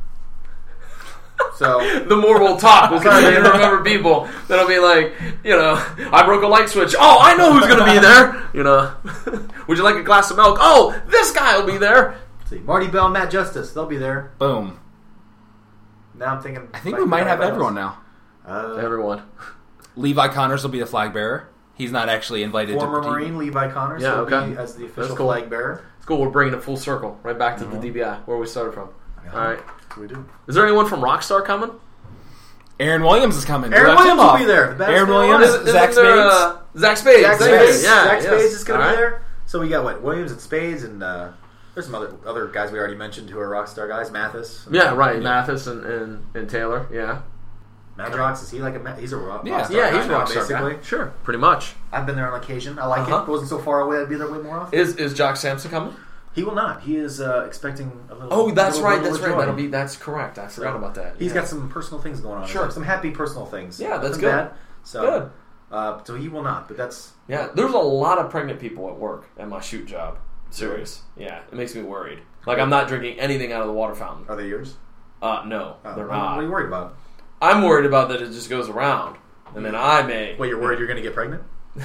S3: So
S1: The more we'll talk, we'll kind of remember people that'll be like, I broke a light switch. Oh, I know who's going to be there. Would you like a glass of milk? Oh, this guy will be there.
S3: see, Marty Bell, Matt Justice, they'll be there.
S2: Boom.
S3: Now I'm thinking.
S2: I think we might have everyone now.
S1: Everyone.
S2: Levi Connors will be the flag bearer. He's not actually invited
S3: Former
S2: to
S3: Marine Levi Connors
S1: Yeah,
S3: will
S1: okay.
S3: be as the
S1: That's
S3: official
S1: cool.
S3: flag bearer.
S1: It's cool. We're bringing it full circle, right back to the DBI, where we started from.
S3: Yeah.
S1: All right.
S3: That's what we do.
S1: Is there anyone from Rockstar coming?
S2: Aaron Williams is coming.
S3: Aaron
S2: Draft him
S3: Williams will
S2: off.
S3: be there. The best
S2: Aaron
S3: man
S2: Williams,
S3: alive.
S2: Zach
S1: Isn't there,
S2: Spades.
S1: Zach Spades.
S3: Zach
S1: There it is.
S3: Spades.
S1: Yeah,
S3: Zach
S1: yes.
S3: Spades is going to
S1: All
S3: be
S1: right.
S3: there. So we got what? Williams and Spades, and there's some other guys we already mentioned who are Rockstar guys. Mathis.
S1: Yeah, right. Mathis and Taylor. Yeah.
S3: Madrox, is he like he's a Rockstar
S2: Yeah.
S3: guy
S1: Yeah, he's a
S3: now,
S1: Rockstar
S3: basically.
S1: guy. Sure, pretty much.
S3: I've been there on occasion. I like
S1: Uh-huh.
S3: it. If it wasn't so far away, I'd be there way more often.
S1: Is Jock Sampson coming?
S3: He will not. He is expecting a little.
S1: Oh, that's
S3: little
S1: right.
S3: bit
S1: That's
S3: of
S1: right.
S3: joy.
S1: That's correct. I forgot about that.
S3: He's
S1: Yeah.
S3: got some personal things going on.
S1: Sure.
S3: Some happy personal things.
S1: Yeah, that's
S3: Nothing
S1: good.
S3: Bad. So,
S1: Good.
S3: So he will not. But that's
S1: Yeah, there's a lot of pregnant people at work at my shoot job. Serious. Yeah, it makes me worried. Like I'm not drinking anything out of the water fountain.
S3: are they yours?
S1: No, they're
S3: What
S1: not.
S3: are you worried about?
S1: I'm worried about that it just goes around, and then I may.
S3: Well, you're worried you're going to get pregnant?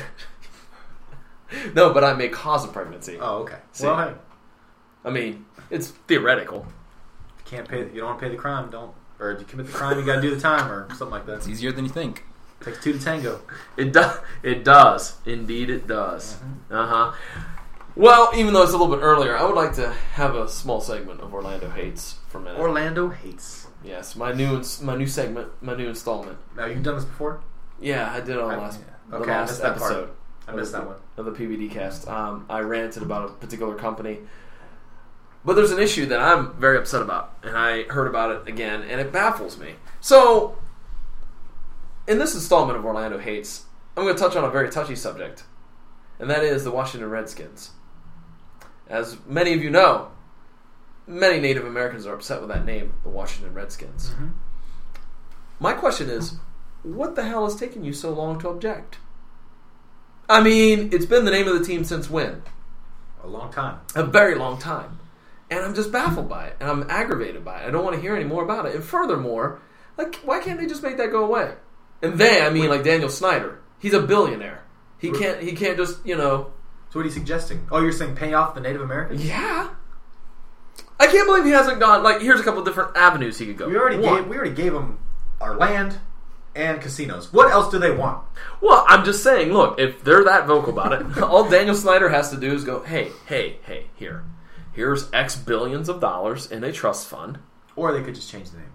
S1: No, but I may cause a pregnancy.
S3: Oh, okay.
S1: See.
S3: Well, hey,
S1: I mean, it's theoretical.
S3: if you can't pay. You don't want to pay the crime. Don't. Or if you commit the crime, you got to do the time or something like that.
S2: It's easier than you think.
S3: Takes two to tango.
S1: It does. It does. Indeed, it does.
S3: Mm-hmm.
S1: Well, even though it's a little bit earlier, I would like to have a small segment of Orlando Hates for a minute.
S3: Orlando hates.
S1: Yes, my new segment, my new installment.
S3: Now you've done this before.
S1: Yeah, I did it on
S3: I-
S1: the
S3: okay, I
S1: last
S3: missed that part.
S1: episode.
S3: I missed that one.
S1: Of the PVD cast. I ranted about a particular company. But there's an issue that I'm very upset about, and I heard about it again, and it baffles me. So, in this installment of Orlando Hates, I'm going to touch on a very touchy subject, and that is the Washington Redskins. As many of you know, many Native Americans are upset with that name, the Washington Redskins.
S3: Mm-hmm.
S1: My question is, what the hell has taken you so long to object? I mean, it's been the name of the team since when?
S3: A long time.
S1: A very long time. And I'm just baffled by it, and I'm aggravated by it. I don't want to hear any more about it. And furthermore, like, why can't they just make that go away? And they, I mean, like Daniel Snyder. He's a billionaire. He can't just,
S3: So what are you suggesting? Oh, you're saying pay off the Native Americans?
S1: Yeah. I can't believe he hasn't gone, like, here's a couple of different avenues he could go.
S3: We already gave them our land and casinos. What else do they want?
S1: Well, I'm just saying, look, if they're that vocal about it, all Daniel Snyder has to do is go, hey, here. Here's X billions of dollars in a trust fund.
S3: Or they could just change the name.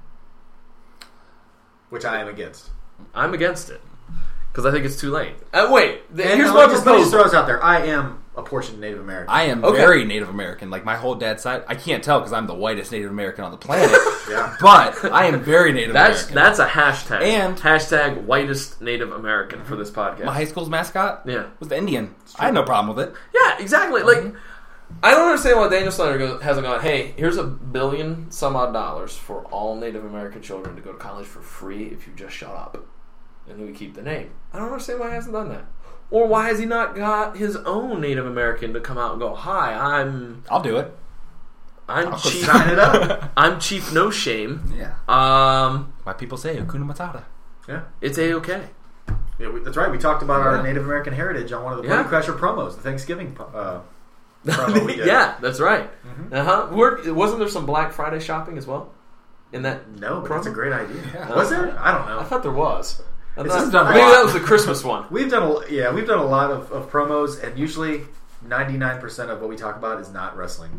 S3: Which I am against.
S1: I'm against it. Because I think it's too late. Wait,
S3: And
S1: here's
S3: let
S1: my
S3: me just
S1: proposal.
S3: throw this out there. I am a portion Native American.
S2: I am
S1: Okay.
S2: very Native American. Like, my whole dad's side, I can't tell because I'm the whitest Native American on the planet.
S3: Yeah.
S2: But I am very Native American.
S1: That's a hashtag.
S2: And-
S1: hashtag whitest Native American for this podcast.
S2: My high school's mascot
S1: Yeah.
S2: was the Indian. I had no problem with it.
S1: Yeah, exactly. Like, I don't understand why Daniel Snyder hasn't gone, hey, here's $1 billion some odd dollars for all Native American children to go to college for free if you just shut up. And then we keep the name. I don't understand why he hasn't done that. Or why has he not got his own Native American to come out and go, hi,
S2: I'll do it.
S1: I'm Chief
S3: Sign it up.
S1: I'm Chief No Shame.
S2: Yeah.
S1: Um,
S2: Why people say Hakuna Matata.
S3: Yeah.
S1: it's A-okay.
S3: Yeah, that's right. We talked about our
S2: Yeah.
S3: Native American heritage on one of the
S1: Yeah.
S3: Party Crasher promos, the Thanksgiving promo we did.
S1: Yeah, that's right.
S3: Mhm.
S1: Wasn't there some Black Friday shopping as well? In that
S3: No, but that's a
S1: promo?
S3: great idea.
S2: Yeah.
S3: Was there? I don't know.
S1: I thought there was.
S3: It's just
S2: done a
S1: Maybe
S2: lot.
S1: that was the Christmas one.
S3: We've done a lot of promos, and usually 99% of what we talk about is not wrestling.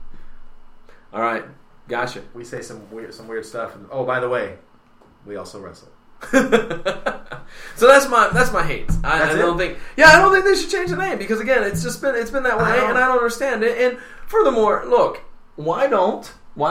S1: All right, gotcha.
S3: We say some weird stuff, and oh, by the way, we also wrestle.
S1: So that's my hate. I
S3: That's
S1: don't
S3: it?
S1: think. Yeah, I don't think they should change the name because again, it's been that way, and I don't understand it. And furthermore, look, why don't?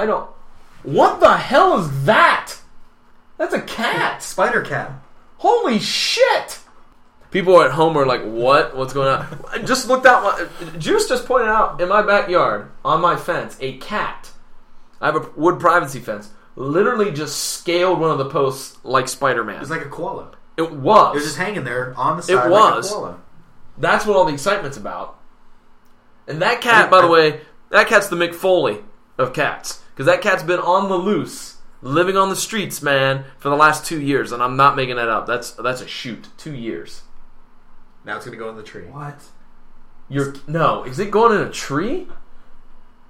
S1: What the hell is that? That's a cat.
S3: Spider Cat.
S1: Holy shit! People at home are like, what? What's going on? I just looked out. Juice just pointed out in my backyard, on my fence, a cat. I have a wood privacy fence. Literally just scaled one of the posts like Spider-Man.
S3: It was like a koala.
S1: It was.
S3: It was just hanging there on the side
S1: It
S3: like
S1: was.
S3: a koala.
S1: That's what all the excitement's about. And that cat, by the way, that cat's the Mick Foley of cats. Because that cat's been on the loose, living on the streets, man, for the last 2 years. And I'm not making that up. That's a shoot. 2 years.
S3: Now it's going to go in the tree.
S2: What?
S1: No, is it going in a tree?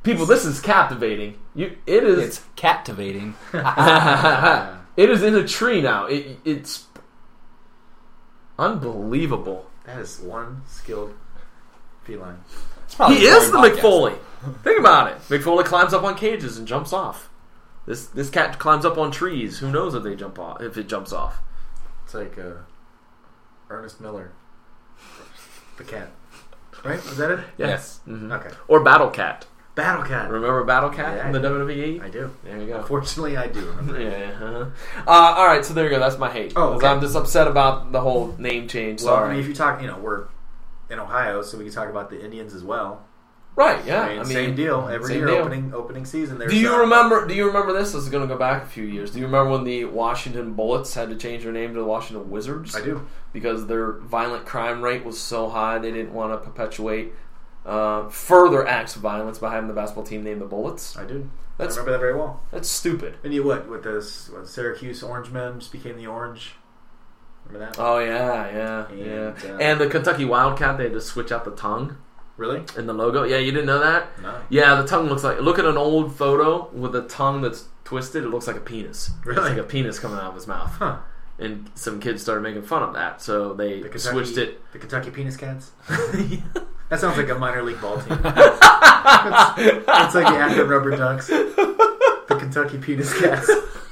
S1: People, this is captivating. It is.
S2: It's captivating.
S1: It is in a tree now. It's unbelievable.
S3: That is one skilled feline.
S2: It's probably
S1: He is the
S2: podcast.
S1: McFoley. Think about it. McFoley climbs up on cages and jumps off. This cat climbs up on trees. Who knows if they jump off? If it jumps off.
S3: It's like Ernest Miller, the cat. Right? Is that it?
S2: Yes.
S1: Mhm.
S3: Okay.
S1: Or Battle Cat.
S3: Battle Cat.
S1: Remember Battle Cat
S3: Yeah,
S1: in the
S3: I do.
S1: WWE?
S3: I do.
S1: There you go.
S3: Unfortunately, I do remember.
S1: Yeah. All right, so there you go. That's my hate.
S3: Oh,
S1: 'Cause
S3: okay.
S1: I'm just upset about the whole name change.
S3: Well,
S1: Sorry.
S3: I mean, if you talk, we're in Ohio, so we can talk about the Indians as well.
S1: Right? Yeah.
S3: I mean, same deal. Every
S1: same
S3: year,
S1: deal.
S3: opening season. There's
S1: Do you remember this? This is going to go back a few years. Do you remember when the Washington Bullets had to change their name to the Washington Wizards?
S3: I do.
S1: Because their violent crime rate was so high, they didn't want to perpetuate further acts of violence by having the basketball team named the Bullets.
S3: I do. I
S1: That's
S3: remember that very well.
S1: that's stupid.
S3: And you what? With this, Syracuse Orange Men just became the Orange. Remember that?
S1: Oh yeah. And the Kentucky Wildcat, they had to switch out the tongue
S3: Really?
S1: in the logo. Yeah, you didn't know that?
S3: No.
S1: Yeah, the tongue looks like. Look at an old photo with a tongue that's twisted. It looks like a penis.
S3: Really?
S1: It's like a penis coming out of his mouth.
S3: Huh.
S1: And some kids started making fun of that, so they
S3: The Kentucky,
S1: switched it.
S3: The Kentucky Penis Cats. That sounds like a minor league ball team. It's like the Akron Rubber Ducks. The Kentucky Penis Cats.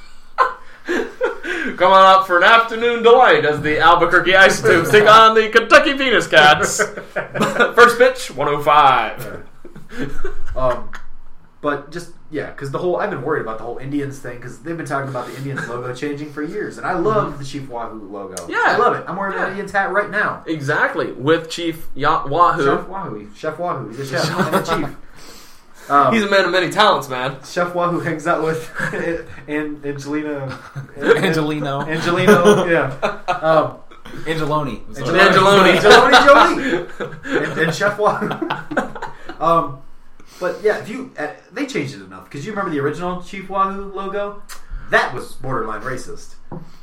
S1: Come on up for an afternoon delight as the Albuquerque Isotopes take on the Kentucky Penis Cats. First pitch, 105.
S3: But just, because I've been worried about the whole Indians thing, because they've been talking about the Indians logo changing for years, and I love the Chief Wahoo logo.
S1: Yeah.
S3: I love it. I'm wearing an Indians hat right now.
S1: Exactly, with Chief Wahoo.
S3: Chef Wahoo. Chef Wahoo. He's a chef and a chief.
S1: He's a man of many talents, man.
S3: Chef Wahoo hangs out with Angelino.
S2: Angelino.
S3: Angelino, yeah.
S2: Angeloni.
S1: Angeloni
S3: Jolie. And Chef Wahoo. But yeah, they changed it enough, because you remember the original Chief Wahoo logo? That was borderline racist.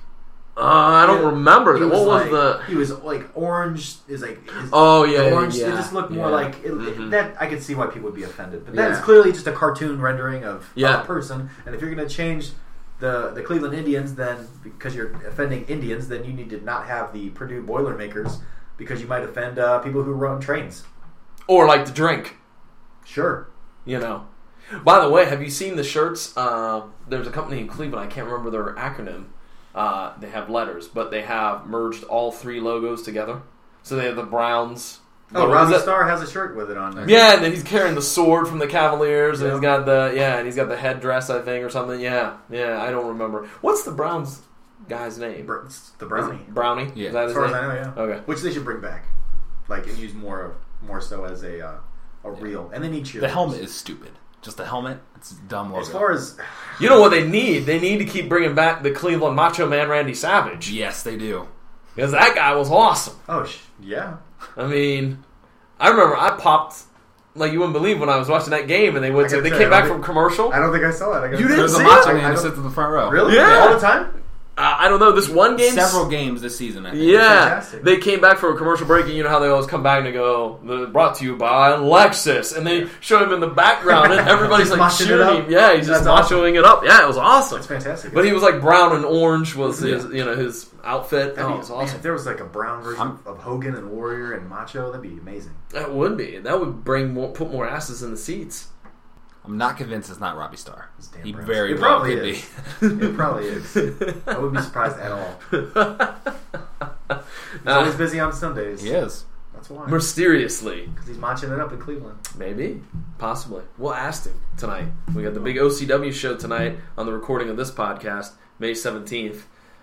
S1: I don't remember that. What was the?
S3: He was like orange. Is like
S1: Oh yeah,
S3: orange.
S1: yeah.
S3: It just looked more
S1: yeah.
S3: like that. I could see why people would be offended, but that is
S1: Yeah.
S3: clearly just a cartoon rendering of
S1: Yeah.
S3: a person. And if you're going to change the Cleveland Indians, then because you're offending Indians, then you need to not have the Purdue Boilermakers, because you might offend people who run trains.
S1: Or like to drink.
S3: Sure.
S1: You know. By the way, have you seen the shirts? There's a company in Cleveland. I can't remember their acronym. They have letters, but they have merged all three logos together. So they have the Browns.
S3: Oh, Robbie Starr has a shirt with it on there.
S1: Yeah, and then he's carrying the sword from the Cavaliers, and
S3: Yeah.
S1: he's got the headdress, I think, or something. Yeah, I don't remember. What's the Browns guy's name?
S3: It's the Brownie.
S1: Brownie.
S2: Yeah.
S1: Is that
S3: As
S1: his
S3: far as
S1: name?
S3: I know, yeah.
S1: Okay.
S3: Which they should bring back, and use more so as a real. And they need cheerleaders.
S2: The helmet is stupid. Just the helmet. It's a dumb logo.
S3: As far as
S1: You know what they need? They need to keep bringing back the Cleveland Macho Man Randy Savage.
S2: Yes, they do.
S1: Because that guy was awesome.
S3: yeah.
S1: I mean, I remember I popped like you wouldn't believe when I was watching that game, and they came back from commercial.
S3: I don't think I saw that.
S1: You didn't
S2: There's
S1: see
S2: a
S1: it?
S2: macho
S3: I
S2: man who
S3: don't-
S2: sits in the front row.
S3: Really?
S1: Yeah.
S3: All the time?
S1: I don't know. This one game,
S2: Several games this season, I think.
S1: Yeah,
S3: Fantastic.
S1: they came back from a commercial break, and you know how they always come back and they go, "Brought to you by Lexus," and they show him in the background, and everybody's like
S3: Just moshing it
S1: cheering.
S3: up?
S1: Yeah, he's just
S3: That's awesome.
S1: machoing it up. Yeah, it was awesome.
S3: That's fantastic.
S1: But he was like brown and orange was his outfit.
S3: That'd
S1: Oh,
S3: be-
S1: it was
S3: man,
S1: awesome.
S3: if there was like a brown version of Hogan and Warrior and Macho, that'd be amazing.
S1: That would be. That would put more asses in the seats.
S2: I'm not convinced it's not Robbie Starr.
S3: It's damn
S2: He
S3: right.
S2: very
S3: It
S2: well
S3: probably
S2: could
S3: is.
S2: be.
S3: It probably is. I wouldn't be surprised at all. He's always busy on Sundays.
S2: He is.
S3: That's why.
S1: Mysteriously.
S3: Because he's matching it up in Cleveland.
S1: Maybe. Possibly. We'll ask him tonight. We got the big OCW show tonight on the recording of this podcast, May 17th.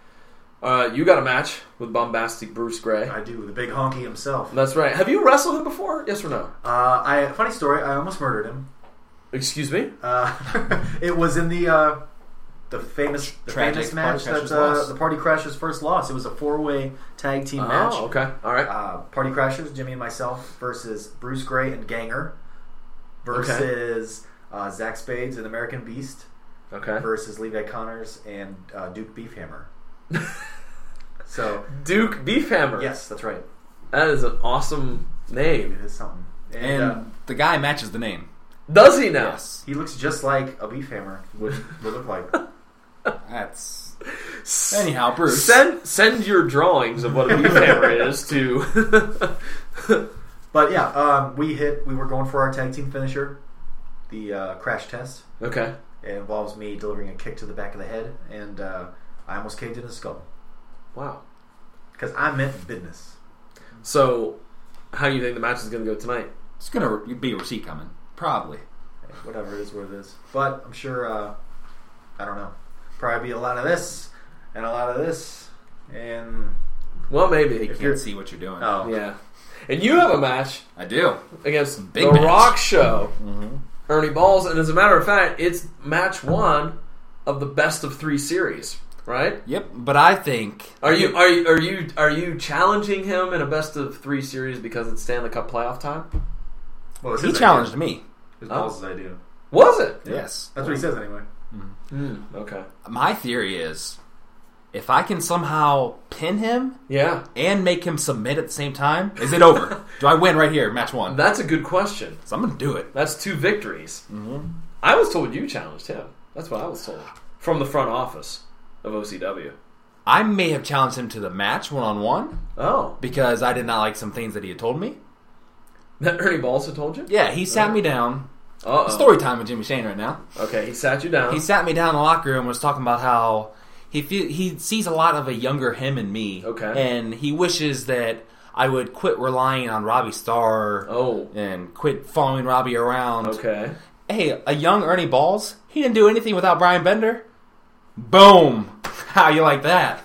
S1: You got a match with bombastic Bruce Gray.
S3: I do. The big honky himself.
S1: That's right. Have you wrestled him before? Yes or no?
S3: Funny story. I almost murdered him.
S1: Excuse me?
S3: It was in the famous
S2: Tragic
S3: match
S2: Party
S3: that
S2: Crashers lost.
S3: the Party Crashers first lost. It was a 4-way tag team match.
S1: Oh, okay. All right.
S3: Party Crashers, Jimmy and myself, versus Bruce Gray and Ganger, versus Zach Spades and American Beast,
S1: Okay.
S3: versus Levi Connors and Duke Beefhammer. So
S1: Duke Beefhammer.
S3: yes, that's right.
S1: That is an awesome name.
S3: It is something.
S2: And the guy matches the name.
S1: Does he now?
S2: Yes.
S3: He looks just like a beef hammer would look like.
S2: That's... Anyhow, Bruce.
S1: Send your drawings of what a beef hammer is to...
S3: But yeah, we were going for our tag team finisher, the crash test.
S1: Okay.
S3: It involves me delivering a kick to the back of the head, and I almost caved in his skull.
S1: Wow.
S3: Because I meant business.
S1: So, how do you think the match is going to go tonight?
S2: It's going to be a receipt coming. Probably.
S3: Hey, whatever it is, what it is. But I'm sure, I don't know, probably be a lot of this, and a lot of this, and...
S1: Well, maybe.
S2: They can't see what you're doing.
S3: Oh.
S1: Yeah. And you have a match
S2: I do.
S1: against
S2: Big
S1: The
S2: match.
S1: Rock Show,
S2: Mm-hmm.
S1: Ernie Balls, and as a matter of fact, it's match 1 of the best of 3 series, right?
S2: Yep, but I think...
S1: Are you challenging him in a best of 3 series because it's Stanley Cup playoff time?
S3: Well, it's
S2: He
S3: his
S2: challenged
S3: idea.
S2: me.
S3: His balls' idea.
S1: Was it?
S2: Yes.
S3: That's what he says anyway.
S1: Okay.
S2: My theory is, if I can somehow pin him
S1: Yeah.
S2: and make him submit at the same time, is it over? Do I win right here, match 1?
S1: That's a good question.
S2: So I'm going to do it.
S1: That's 2 victories.
S2: Mm-hmm.
S1: I was told you challenged him. That's what I was told. From the front office of OCW.
S2: I may have challenged him to the match 1-on-1
S1: Oh.
S2: because I did not like some things that he had told me.
S1: That Ernie Balls had told you?
S2: Yeah, he sat me down.
S1: Uh-oh.
S2: Story time with Jimmy Shane right now.
S1: Okay, he sat you down.
S2: He sat me down in the locker room and was talking about how he sees a lot of a younger him in me.
S1: Okay.
S2: And he wishes that I would quit relying on Robbie Starr
S1: Oh.
S2: and quit following Robbie around.
S1: Okay.
S2: Hey, a young Ernie Balls, he didn't do anything without Brian Bender. Boom! How you like that?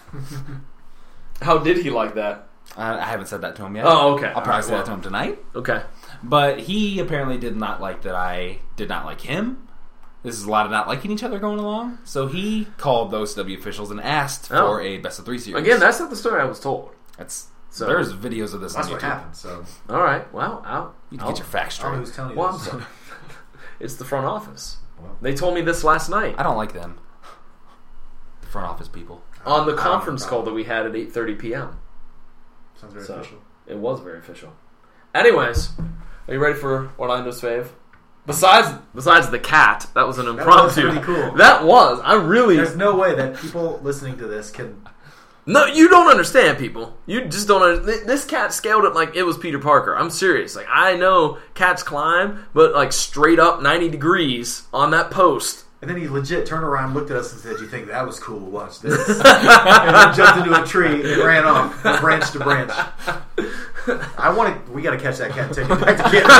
S1: How did he like that?
S2: I haven't said that to him yet.
S1: Oh, okay.
S2: I'll probably say that to him tonight.
S1: Okay.
S2: But he apparently did not like that I did not like him. This is a lot of not liking each other going along. So he called those OCW officials and asked for a best of 3 series.
S1: Again, that's not the story I was told.
S2: There's videos of this
S3: That's
S2: on
S3: what
S2: YouTube.
S3: happened, so...
S1: All right. Well,
S2: You need to get your facts
S3: I don't know
S2: straight.
S3: who's telling you
S1: Well, I'm
S3: this.
S1: sorry. It's the front office.
S3: Well.
S1: They told me this last night
S2: I don't like them. The front office people.
S1: on the
S3: I don't
S1: conference
S3: know.
S1: call that we had at 8:30 p.m.
S3: Sounds very
S1: So,
S3: official.
S1: it was very official. Anyways, are you ready for Orlando's fave? Besides the cat, that was an
S3: That was
S1: impromptu.
S3: pretty cool.
S1: That was. I really.
S3: There's no way that people listening to this can...
S1: No, you don't understand, people. You just don't understand. This cat scaled it like it was Peter Parker. I'm serious. Like, I know cats climb, but like straight up 90 degrees on that post.
S3: And then he legit turned around, looked at us, and said, "You think that was cool? Watch this." And then jumped into a tree and ran off from branch to branch. We got to catch that cat and take it back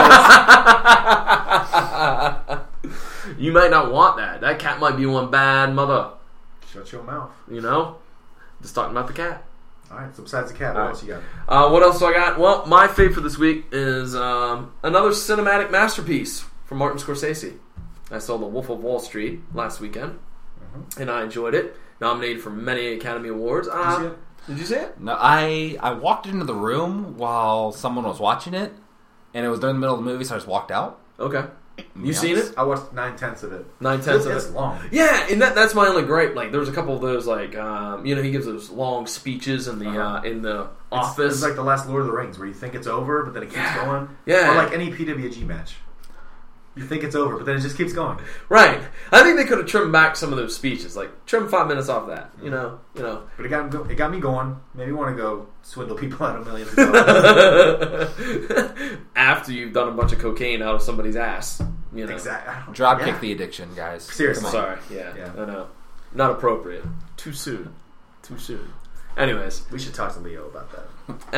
S3: to Kid.
S1: You might not want that. That cat might be one bad mother.
S3: Shut your mouth.
S1: You know? Just talking about the cat.
S3: All right, so besides the cat, what
S1: All
S3: else you got?
S1: What else do I got? Well, my fave for this week is another cinematic masterpiece from Martin Scorsese. I saw The Wolf of Wall Street last weekend, and I enjoyed it. Nominated for many Academy Awards.
S3: Did you see it?
S1: Did you see it?
S2: No, I walked into the room while someone was watching it, and it was during the middle of the movie, so I just walked out.
S1: Okay. You seen it?
S3: I watched 9/10 of it.
S1: 9/10 of
S3: It's
S1: it.
S3: long.
S1: Yeah, and that's my only gripe. Like, there's a couple of those, like, he gives those long speeches in the office.
S3: It's like the last Lord of the Rings, where you think it's over, but then it keeps going.
S1: Yeah.
S3: Or like any PWG match. You think it's over, but then it just keeps going.
S1: Right. I think they could have trimmed back some of those speeches. Like, trim 5 minutes off that. You know.
S3: But it got me going. Maybe want to go swindle people out of millions of dollars.
S1: After you've done a bunch of cocaine out of somebody's ass. You know.
S3: Exactly.
S2: Drop
S3: Yeah.
S2: kick the addiction, guys.
S3: Seriously.
S2: Come on.
S1: Sorry. Yeah.
S3: Yeah.
S1: I know. Not appropriate. Too soon. Anyways.
S3: We should talk to Leo about that.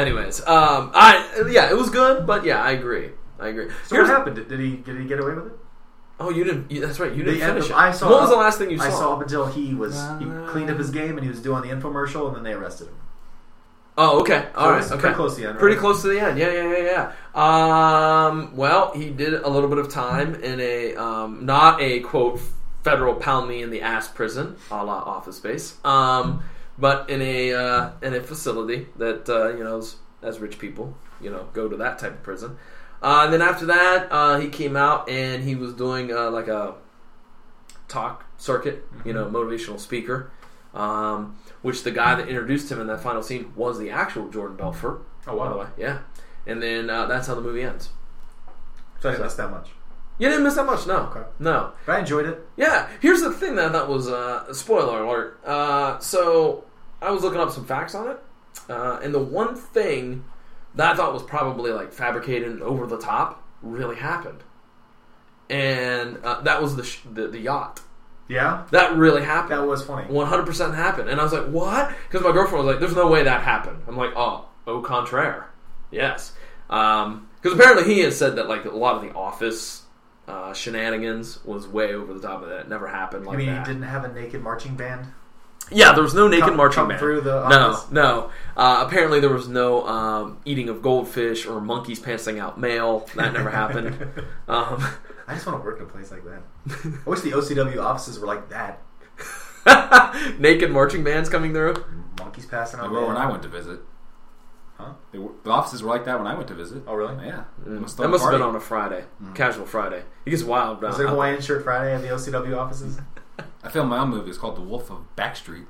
S1: It was good, but yeah, I agree.
S3: So what happened? Did he get away with it?
S1: Oh, you didn't. That's right. You didn't
S3: The end
S1: finish
S3: of-
S1: it.
S3: I saw-
S1: What was the last thing you saw?
S3: I saw up until he cleaned up his game and he was doing the infomercial, and then they arrested him.
S1: Oh, okay. All
S3: So
S1: right.
S3: it's
S1: Okay.
S3: pretty close to the end.
S1: Pretty
S3: right?
S1: close to the end. Yeah. Well, he did a little bit of time in a not a quote federal pound me in the ass prison, a la Office Space, but in a facility that as rich people go to that type of prison. And then after that, he came out and he was doing like a talk circuit, motivational speaker. Which the guy that introduced him in that final scene was the actual Jordan Belfort.
S3: Oh, wow.
S1: By the way, yeah. And then that's how the movie ends.
S3: So I didn't miss that much.
S1: You didn't miss that much, no.
S3: Okay.
S1: No.
S3: But I enjoyed it.
S1: Yeah, here's the thing that I thought was, spoiler alert. So, I was looking up some facts on it, and the one thing that I thought was probably, like, fabricated and over the top really happened. And that was the yacht.
S3: Yeah?
S1: That really happened.
S3: That was funny.
S1: 100% happened. And I was like, what? Because my girlfriend was like, there's no way that happened. I'm like, au contraire. Yes. Because apparently he has said that, like, a lot of the Office shenanigans was way over the top of that. It never happened like that.
S3: You mean he didn't have a naked marching band?
S1: Yeah, there was no naked marching band.
S3: Through the
S1: Office? No. Apparently there was no eating of goldfish or monkeys pantsing out mail. That never happened.
S3: I just want to work in a place like that. I wish the OCW offices were like that.
S1: Naked marching bands coming through.
S3: Monkeys passing out.
S2: They were when I went to visit.
S3: Huh?
S2: The offices were like that when I went to visit.
S3: Oh, really?
S2: Yeah.
S1: That must have been on a Friday. Casual Friday. It gets wild.
S3: Was there Hawaiian Shirt Friday at the OCW offices?
S2: I filmed my own movie. It's called The Wolf of Backstreet.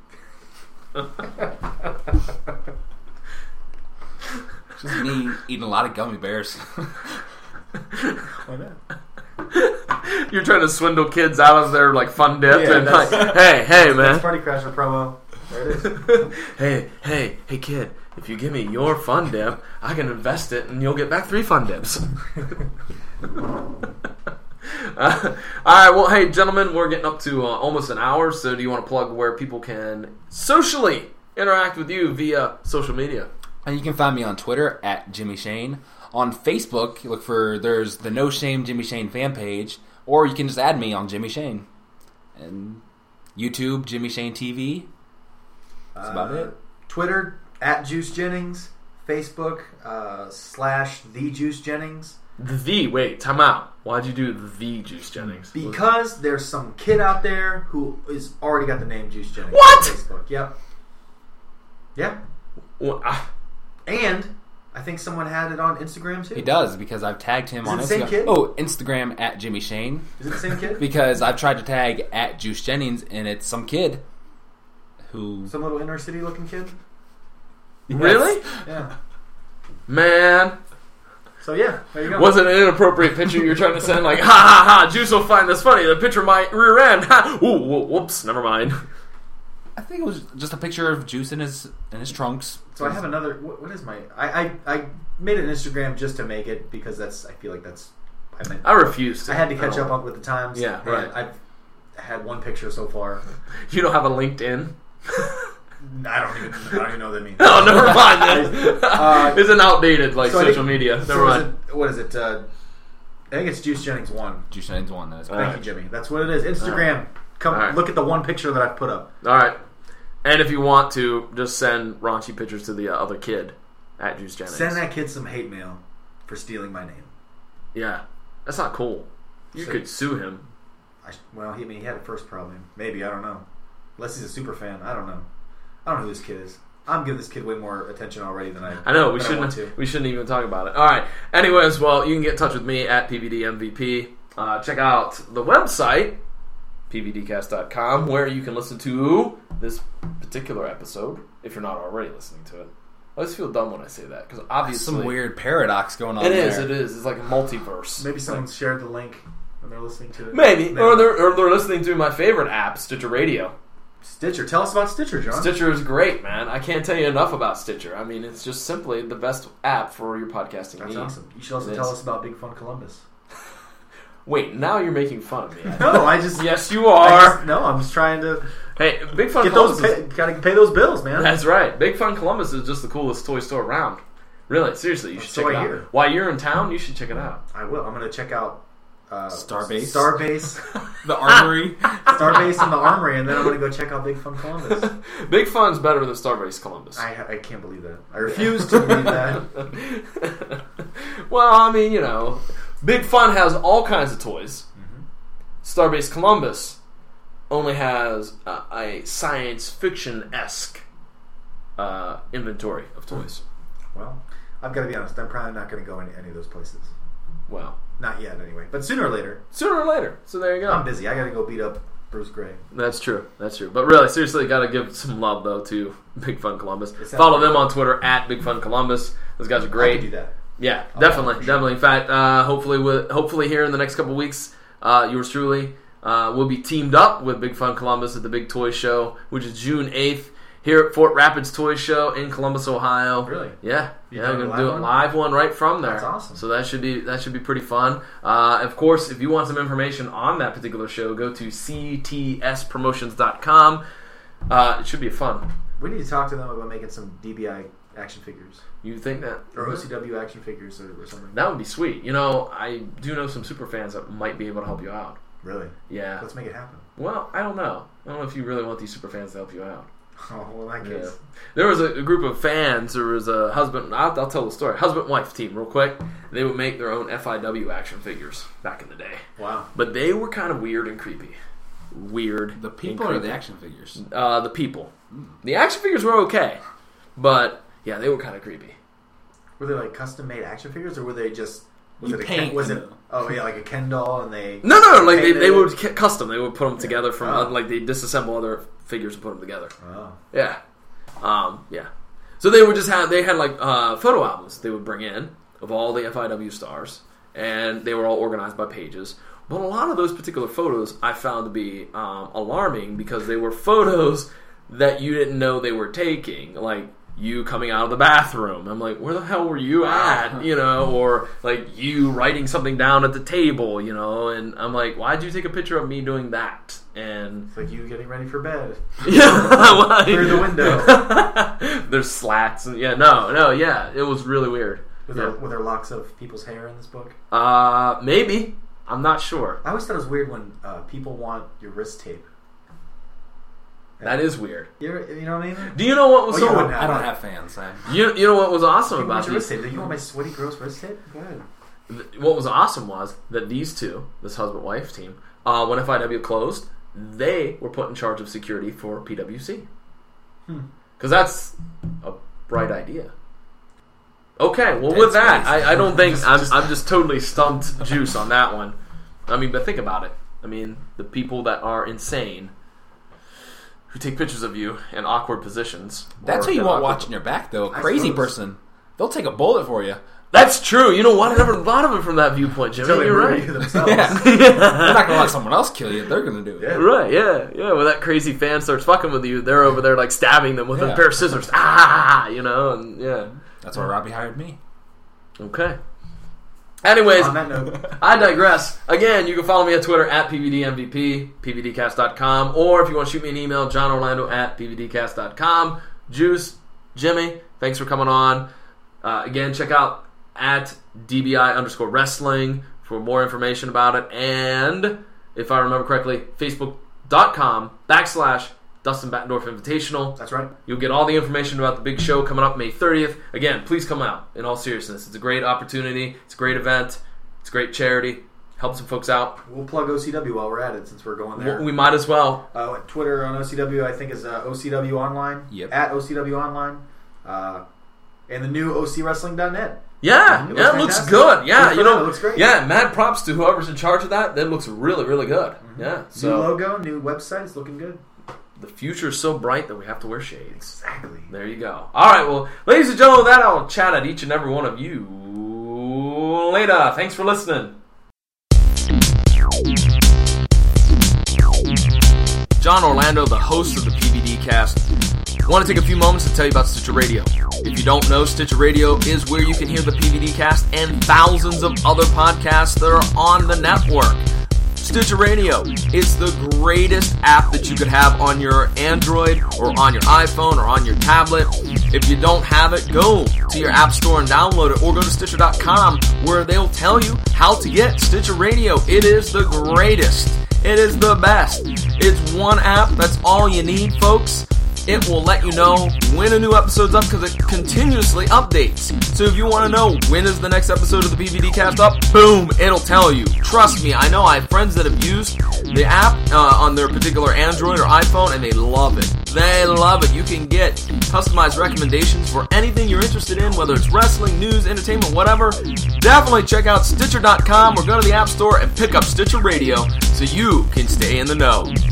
S2: Just me eating a lot of gummy bears.
S3: Why not?
S1: You're trying to swindle kids out of their like fun dip,
S3: Yeah,
S1: and like, hey, man,
S3: That's Party Crasher promo. There it is.
S1: hey, kid, if you give me your fun dip, I can invest it, and you'll get back 3 fun dips. All right, well, hey, gentlemen, we're getting up to almost an hour, so do you want to plug where people can socially interact with you via social media?
S2: And you can find me on Twitter at Jimmy Shane. On Facebook, you look for, there's the No Shame Jimmy Shane fan page, or you can just add me on Jimmy Shane. And YouTube, Jimmy Shane TV. That's about it.
S3: Twitter, at Juice Jennings. Facebook, / The Juice Jennings.
S1: Wait, time out. Why'd you do the Juice Jennings?
S3: Because there's some kid out there who is already got the name Juice Jennings
S1: What?
S3: on Facebook. Yep. Yeah.
S1: Well,
S3: And I think someone had it on Instagram too.
S2: He does, because I've tagged him
S3: Is it
S2: on
S3: the
S2: Instagram.
S3: same kid?
S2: Oh, Instagram at Jimmy Shane.
S3: Is it the same kid?
S2: Because I've tried to tag at Juice Jennings, and it's some kid who...
S3: Some little inner city looking kid?
S1: really?
S3: Yeah.
S1: Man.
S3: So yeah, there you go.
S1: Was it an inappropriate picture you're trying to send? Like, ha ha ha, Juice will find this funny. The picture might rear end. Ha. Ooh, whoops, never mind.
S2: I think it was just a picture of Juice in his trunks.
S3: So I have another. What is my? I made an Instagram just to make it because I feel like that's.
S1: I refuse to.
S3: I had to catch up on with the times.
S1: Yeah, right.
S3: I've had one picture so far.
S1: You don't have a LinkedIn?
S3: I don't even know what that means.
S1: Oh, never mind. It's an outdated social media. Never mind.
S3: What is it? I think it's Juice Jennings 1.
S2: Juice Jennings 1. That is
S3: Thank
S2: correct.
S3: you, Jimmy. That's what it is. Instagram. Come look at the one picture that I've put up.
S1: All right. And if you want to, just send raunchy pictures to the other kid at Juice Jennings.
S3: Send that kid some hate mail for stealing my name.
S1: Yeah. That's not cool. You could sue him.
S3: He had it first probably. Maybe, I don't know. Unless he's a super fan. I don't know. I don't know who this kid is. I'm giving this kid way more attention already than I
S1: know.
S3: want to.
S1: We shouldn't even talk about it. All right. Anyways, well, you can get in touch with me at PVDMVP. Check out the website, pvdcast.com, where you can listen to this particular episode if you're not already listening to it. I always feel dumb when I say that because obviously
S2: some weird paradox going on.
S1: It is. It's like a multiverse.
S3: Maybe someone shared the link when they're listening to it.
S1: Maybe. Or they're listening to my favorite app, Stitcher Radio.
S3: Stitcher. Tell us about Stitcher, John.
S1: Stitcher is great, man. I can't tell you enough about Stitcher. I mean, it's just simply the best app for your podcasting
S3: That's
S1: needs.
S3: awesome. You should also tell us about Big Fun Columbus.
S1: Wait, now you're making fun of me.
S3: No, I just...
S1: Yes, you are.
S3: I'm just trying to...
S1: Hey, Big Fun Columbus...
S3: Gotta pay those bills, man.
S1: That's right. Big Fun Columbus is just the coolest toy store around. Really, seriously, you should check it out. While you're in town, you should check it out.
S3: I will. I'm going to check out...
S2: Starbase.
S3: The
S2: Armory.
S3: Starbase and the Armory, and then I'm going to go check out Big Fun Columbus.
S1: Big Fun's better than Starbase Columbus.
S3: I can't believe that. I refuse to believe that.
S1: Well, I mean, Big Fun has all kinds of toys. Mm-hmm. Starbase Columbus only has a science fiction-esque inventory of toys.
S3: Well, I've got to be honest. I'm probably not going to go any of those places.
S1: Well,
S3: not yet, anyway. But sooner or later.
S1: So there you go.
S3: I'm busy. I got to go beat up Bruce Gray.
S1: That's true. But really, seriously, got to give some love though to Big Fun Columbus. Follow them on Twitter at Big Fun Columbus. Those guys are great.
S3: I can do that.
S1: Yeah, definitely. In fact, hopefully here in the next couple weeks, yours truly will be teamed up with Big Fun Columbus at the Big Toy Show, which is June 8th here at Fort Rapids Toy Show in Columbus, Ohio.
S3: Really?
S1: Yeah.
S3: You're
S1: We're gonna do a live one right from there.
S3: That's awesome.
S1: So that should be pretty fun. Of course, if you want some information on that particular show, go to ctspromotions.com. It should be fun.
S3: We need to talk to them about making some DBI action figures.
S1: You think that?
S3: Or OCW action figures or something.
S1: That would be sweet. You know, I do know some super fans that might be able to help you out.
S3: Really?
S1: Yeah.
S3: Let's make it happen.
S1: Well, I don't know. I don't know if you really want these super fans to help you out.
S3: Oh, well, in that case.
S1: Yeah. There was a group of fans. There was a husband. I'll tell the story. Husband-wife team, real quick. They would make their own FIW action figures back in the day.
S3: Wow.
S1: But they were kind of weird and creepy.
S2: The people or the action figures?
S1: The people. The action figures were okay. But, yeah, they were kind of creepy.
S3: Were they like custom-made action figures, or were they just...
S2: like a
S3: Ken doll, and they...
S1: No, like they would custom. They would put them together from... like, they disassemble other figures and put them together.
S3: Oh.
S1: Yeah. Yeah. So they would just have... They had, like, photo albums they would bring in of all the FIW stars. And they were all organized by pages. But a lot of those particular photos I found to be alarming because they were photos that you didn't know they were taking. Like... you coming out of the bathroom. I'm like, where the hell were you at? You know, or like you writing something down at the table, you know, and I'm like, why'd you take a picture of me doing that? And
S3: it's like you getting ready for bed.
S1: Yeah,
S3: through the window.
S1: There's slats and it was really weird.
S3: Were there locks of people's hair in this book?
S1: Maybe. I'm not sure.
S3: I always thought it was weird when people want your wrist tape.
S1: That is weird.
S3: You know what I mean?
S1: Do you know what was so...
S2: I don't have fans.
S1: You know what was awesome about these...
S3: You want my sweaty, gross wrist tape? Go ahead.
S1: What was awesome was that these two, this husband-wife team, when FIW closed, they were put in charge of security for PWC. Because that's a bright idea. Okay, well, with that, I don't think... I'm just totally stumped juice on that one. I mean, but think about it. I mean, the people that are insane... who take pictures of you in awkward positions.
S2: That's who you want watching your back, though. A crazy person. They'll take a bullet for you.
S1: That's true. You know what? I never thought of it from that viewpoint, Jimmy. You're right.
S3: Themselves.
S2: Yeah. They're not going to let someone else kill you. They're going to do it.
S3: Yeah.
S1: Right, yeah. When that crazy fan starts fucking with you, they're over there like stabbing them with a pair of scissors. You know, and yeah.
S2: That's why Robbie hired me.
S1: Okay. Anyways,
S3: on that note,
S1: I digress. Again, you can follow me on Twitter at PVDMVP, PVDcast.com, or if you want to shoot me an email, JohnOrlando@PVDcast.com. Juice, Jimmy, thanks for coming on. Again, check out at DBI_wrestling for more information about it. And, if I remember correctly, Facebook.com/Dustin Battendorf Invitational.
S3: That's right.
S1: You'll get all the information about the big show coming up May 30th. Again, please come out, in all seriousness. It's a great opportunity. It's a great event. It's a great charity. Help some folks out.
S3: We'll plug OCW while we're at it, since we're going there.
S1: We might as well.
S3: Twitter on OCW, I think, is OCW Online.
S2: Yep.
S3: At OCW Online. And the new OCWrestling.net.
S1: Yeah, it looks good. Yeah,
S3: it looks great.
S1: Yeah, mad props to whoever's in charge of that. That looks really, really good. Mm-hmm. Yeah. So,
S3: new logo, new website. It's looking good.
S1: The future is so bright that we have to wear shades.
S3: Exactly.
S1: There you go. All right, well, ladies and gentlemen, with that, I'll chat at each and every one of you later. Thanks for listening. John Orlando, the host of the PVD Cast. I want to take a few moments to tell you about Stitcher Radio. If you don't know, Stitcher Radio is where you can hear the PVD Cast and thousands of other podcasts that are on the network. Stitcher Radio is the greatest app that you could have on your Android or on your iPhone or on your tablet. If you don't have it, go to your app store and download it, or go to Stitcher.com where they'll tell you how to get Stitcher Radio. It is the greatest. It is the best. It's one app. That's all you need, folks. It will let you know when a new episode's up because it continuously updates. So if you want to know when is the next episode of the PVD Cast up, boom, it'll tell you. Trust me, I know I have friends that have used the app on their particular Android or iPhone, and they love it. They love it. You can get customized recommendations for anything you're interested in, whether it's wrestling, news, entertainment, whatever. Definitely check out Stitcher.com or go to the App Store and pick up Stitcher Radio so you can stay in the know.